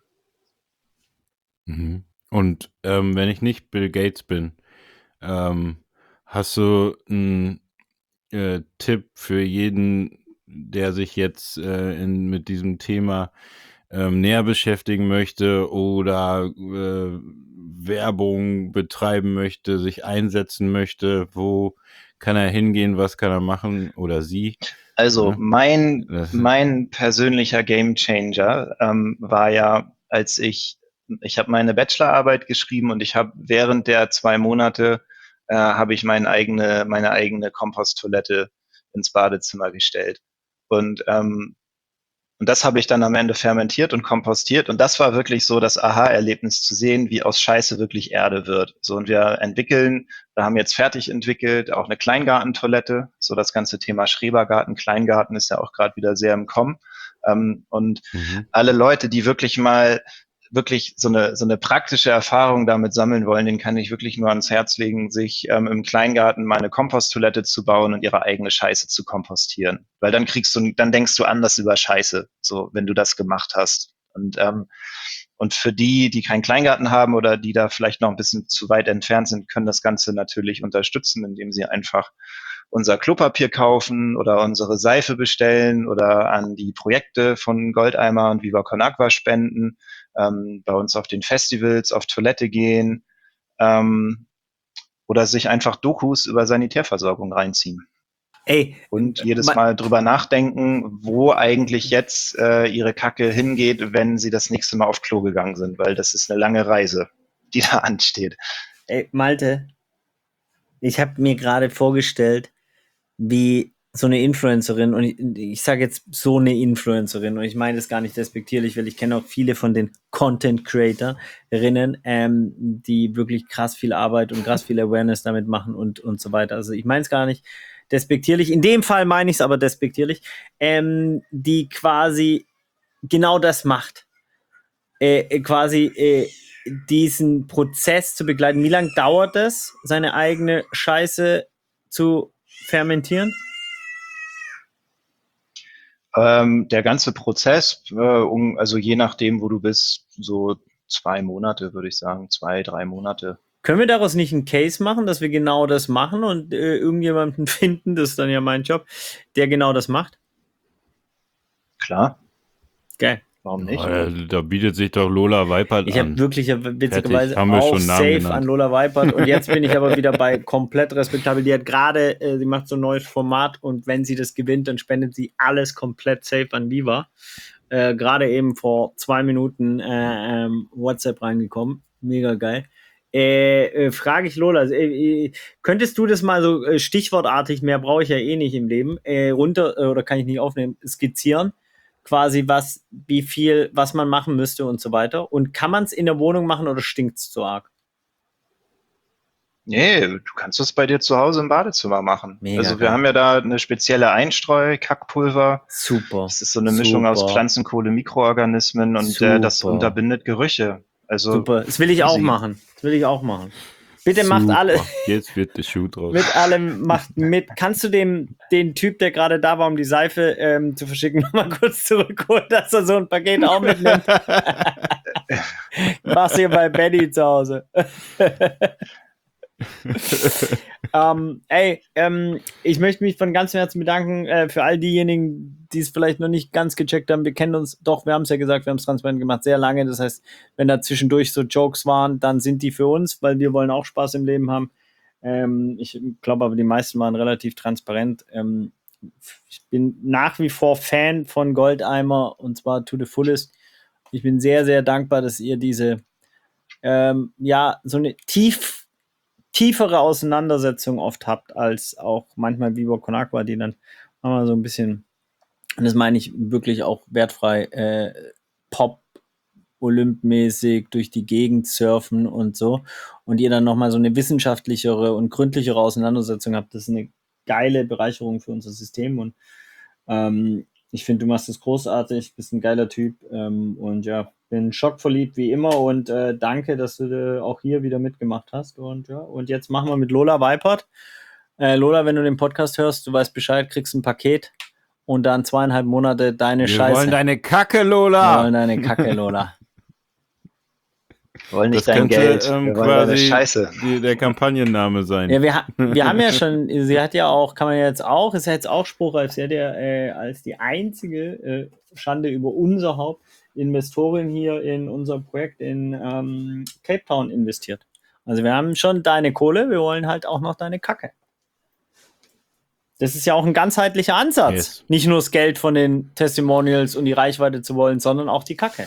Mhm. Und wenn ich nicht Bill Gates bin, hast du einen Tipp für jeden, der sich jetzt mit diesem Thema näher beschäftigen möchte oder Werbung betreiben möchte, sich einsetzen möchte? Wo kann er hingehen? Was kann er machen oder sie? Also Ja, mein persönlicher Gamechanger war ja, als ich habe meine Bachelorarbeit geschrieben und ich habe während der 2 Monate habe ich meine eigene Komposttoilette ins Badezimmer gestellt. Und und das habe ich dann am Ende fermentiert und kompostiert. Und das war wirklich so das Aha-Erlebnis zu sehen, wie aus Scheiße wirklich Erde wird. So, und wir haben jetzt fertig entwickelt, auch eine Kleingartentoilette. So das ganze Thema Schrebergarten, Kleingarten ist ja auch gerade wieder sehr im Kommen. Und alle Leute, die wirklich so eine praktische Erfahrung damit sammeln wollen, den kann ich wirklich nur ans Herz legen, sich im Kleingarten mal eine Komposttoilette zu bauen und ihre eigene Scheiße zu kompostieren. Weil dann denkst du anders über Scheiße, so wenn du das gemacht hast. Und für die keinen Kleingarten haben oder die da vielleicht noch ein bisschen zu weit entfernt sind, können das Ganze natürlich unterstützen, indem sie einfach unser Klopapier kaufen oder unsere Seife bestellen oder an die Projekte von Goldeimer und Viva Con Agua spenden, bei uns auf den Festivals auf Toilette gehen oder sich einfach Dokus über Sanitärversorgung reinziehen. Ey, Und jedes Mal drüber nachdenken, wo eigentlich jetzt ihre Kacke hingeht, wenn sie das nächste Mal auf Klo gegangen sind, weil das ist eine lange Reise, die da ansteht. ey, Malte, ich habe mir gerade vorgestellt, wie so eine Influencerin, und ich sage jetzt so eine Influencerin, und ich meine das gar nicht despektierlich, weil ich kenne auch viele von den Content-Creatorinnen, die wirklich krass viel Arbeit und krass viel Awareness damit machen und so weiter. Also ich meine es gar nicht despektierlich. In dem Fall meine ich es aber despektierlich, die quasi genau das macht. Quasi diesen Prozess zu begleiten. Wie lange dauert es, seine eigene Scheiße zu fermentieren? Der ganze Prozess, also je nachdem, wo du bist, so 2 Monate, würde ich sagen, 2, 3 Monate. Können wir daraus nicht einen Case machen, dass wir genau das machen und irgendjemanden finden, das ist dann ja mein Job, der genau das macht? Klar, Geil. warum nicht? Da bietet sich doch Lola Weipert Ich habe an. wirklich witzigerweise Haben wir auch schon Namen safe genannt. an Lola Weipert und jetzt bin ich aber wieder bei komplett respektabel. Die hat gerade, sie macht so ein neues Format und wenn sie das gewinnt, dann spendet sie alles komplett safe an Viva. Gerade eben vor 2 Minuten WhatsApp reingekommen. Mega geil. Frage ich Lola, könntest du das mal so stichwortartig, mehr brauche ich ja eh nicht im Leben, oder kann ich nicht aufnehmen, skizzieren, quasi wie viel, was man machen müsste und so weiter. Und kann man es in der Wohnung machen oder stinkt es zu arg? Nee, du kannst das bei dir zu Hause im Badezimmer machen. Mega Also wir geil. haben ja da eine spezielle Kackpulver. Super. Das ist so eine Mischung aus Super. Pflanzenkohle, Mikroorganismen und das Super. unterbindet Gerüche. Also Super. Das will ich auch easy. machen. Das will ich auch machen. Bitte macht alle. Super. Jetzt wird der Schuh draus. Mit allem, macht mit. Kannst du den Typ, der gerade da war, um die Seife zu verschicken, nochmal kurz zurückholen, dass er so ein Paket auch mitnimmt? Mach's hier bei Benny zu Hause. Ich möchte mich von ganzem Herzen bedanken für all diejenigen, die es vielleicht noch nicht ganz gecheckt haben. Wir kennen uns doch, wir haben es ja gesagt, wir haben es transparent gemacht, sehr lange. Das heißt, wenn da zwischendurch so Jokes waren, dann sind die für uns, weil wir wollen auch Spaß im Leben haben. Ich glaube aber, die meisten waren relativ transparent. Ich bin nach wie vor Fan von Goldeimer und zwar to the fullest. Ich bin sehr, sehr dankbar, dass ihr diese so eine tiefere Auseinandersetzung oft habt, als auch manchmal Viva Con Agua, die dann manchmal so ein bisschen, und das meine ich wirklich auch wertfrei, Pop-Olymp-mäßig durch die Gegend surfen und so, und ihr dann nochmal so eine wissenschaftlichere und gründlichere Auseinandersetzung habt. Das ist eine geile Bereicherung für unser System und ich finde, du machst das großartig, bist ein geiler Typ und ja, bin schockverliebt wie immer und danke, dass du auch hier wieder mitgemacht hast und ja, und jetzt machen wir mit Lola Weipert. Lola, wenn du den Podcast hörst, du weißt Bescheid, kriegst ein Paket und dann 2,5 Monate deine Scheiße. Wir wollen deine Kacke, Wir Lola. wollen deine Kacke, Lola. Wir wollen nicht Das dein könnte Geld, wir wollen deine quasi Scheiße. der Kampagnenname sein. Ja, wir haben ja schon, sie hat ja auch, kann man ja jetzt auch, ist ja jetzt auch spruchreif, sie hat ja als die einzige Schande über unser Haupt Investorin hier in unser Projekt in Cape Town investiert. Also wir haben schon deine Kohle, wir wollen halt auch noch deine Kacke. Das ist ja auch ein ganzheitlicher Ansatz. Yes. Nicht nur das Geld von den Testimonials und die Reichweite zu wollen, sondern auch die Kacke.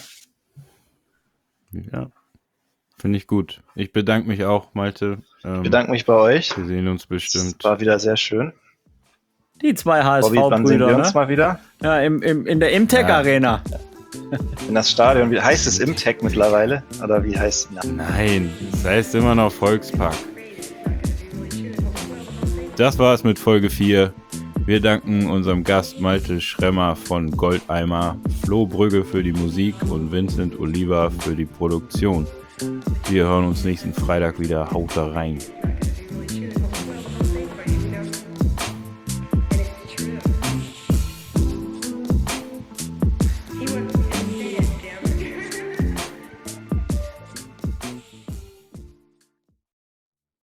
Ja, finde ich gut. Ich bedanke mich auch, Malte. Ich bedanke mich bei euch. Wir sehen uns Es bestimmt. war wieder sehr schön. Die zwei Bobby, wann sehen wir HSV-Brüder, uns ne? mal wieder? Ja, in der Imtech-Arena. In das Stadion. Wie heißt es Imtech mittlerweile? Oder wie heißt es? Nein, das heißt immer noch Volkspark. Das war's mit Folge 4. Wir danken unserem Gast Malte Schremmer von Goldeimer, Flo Brügge für die Musik und Vincent Oliva für die Produktion. Wir hören uns nächsten Freitag wieder. Haut da rein.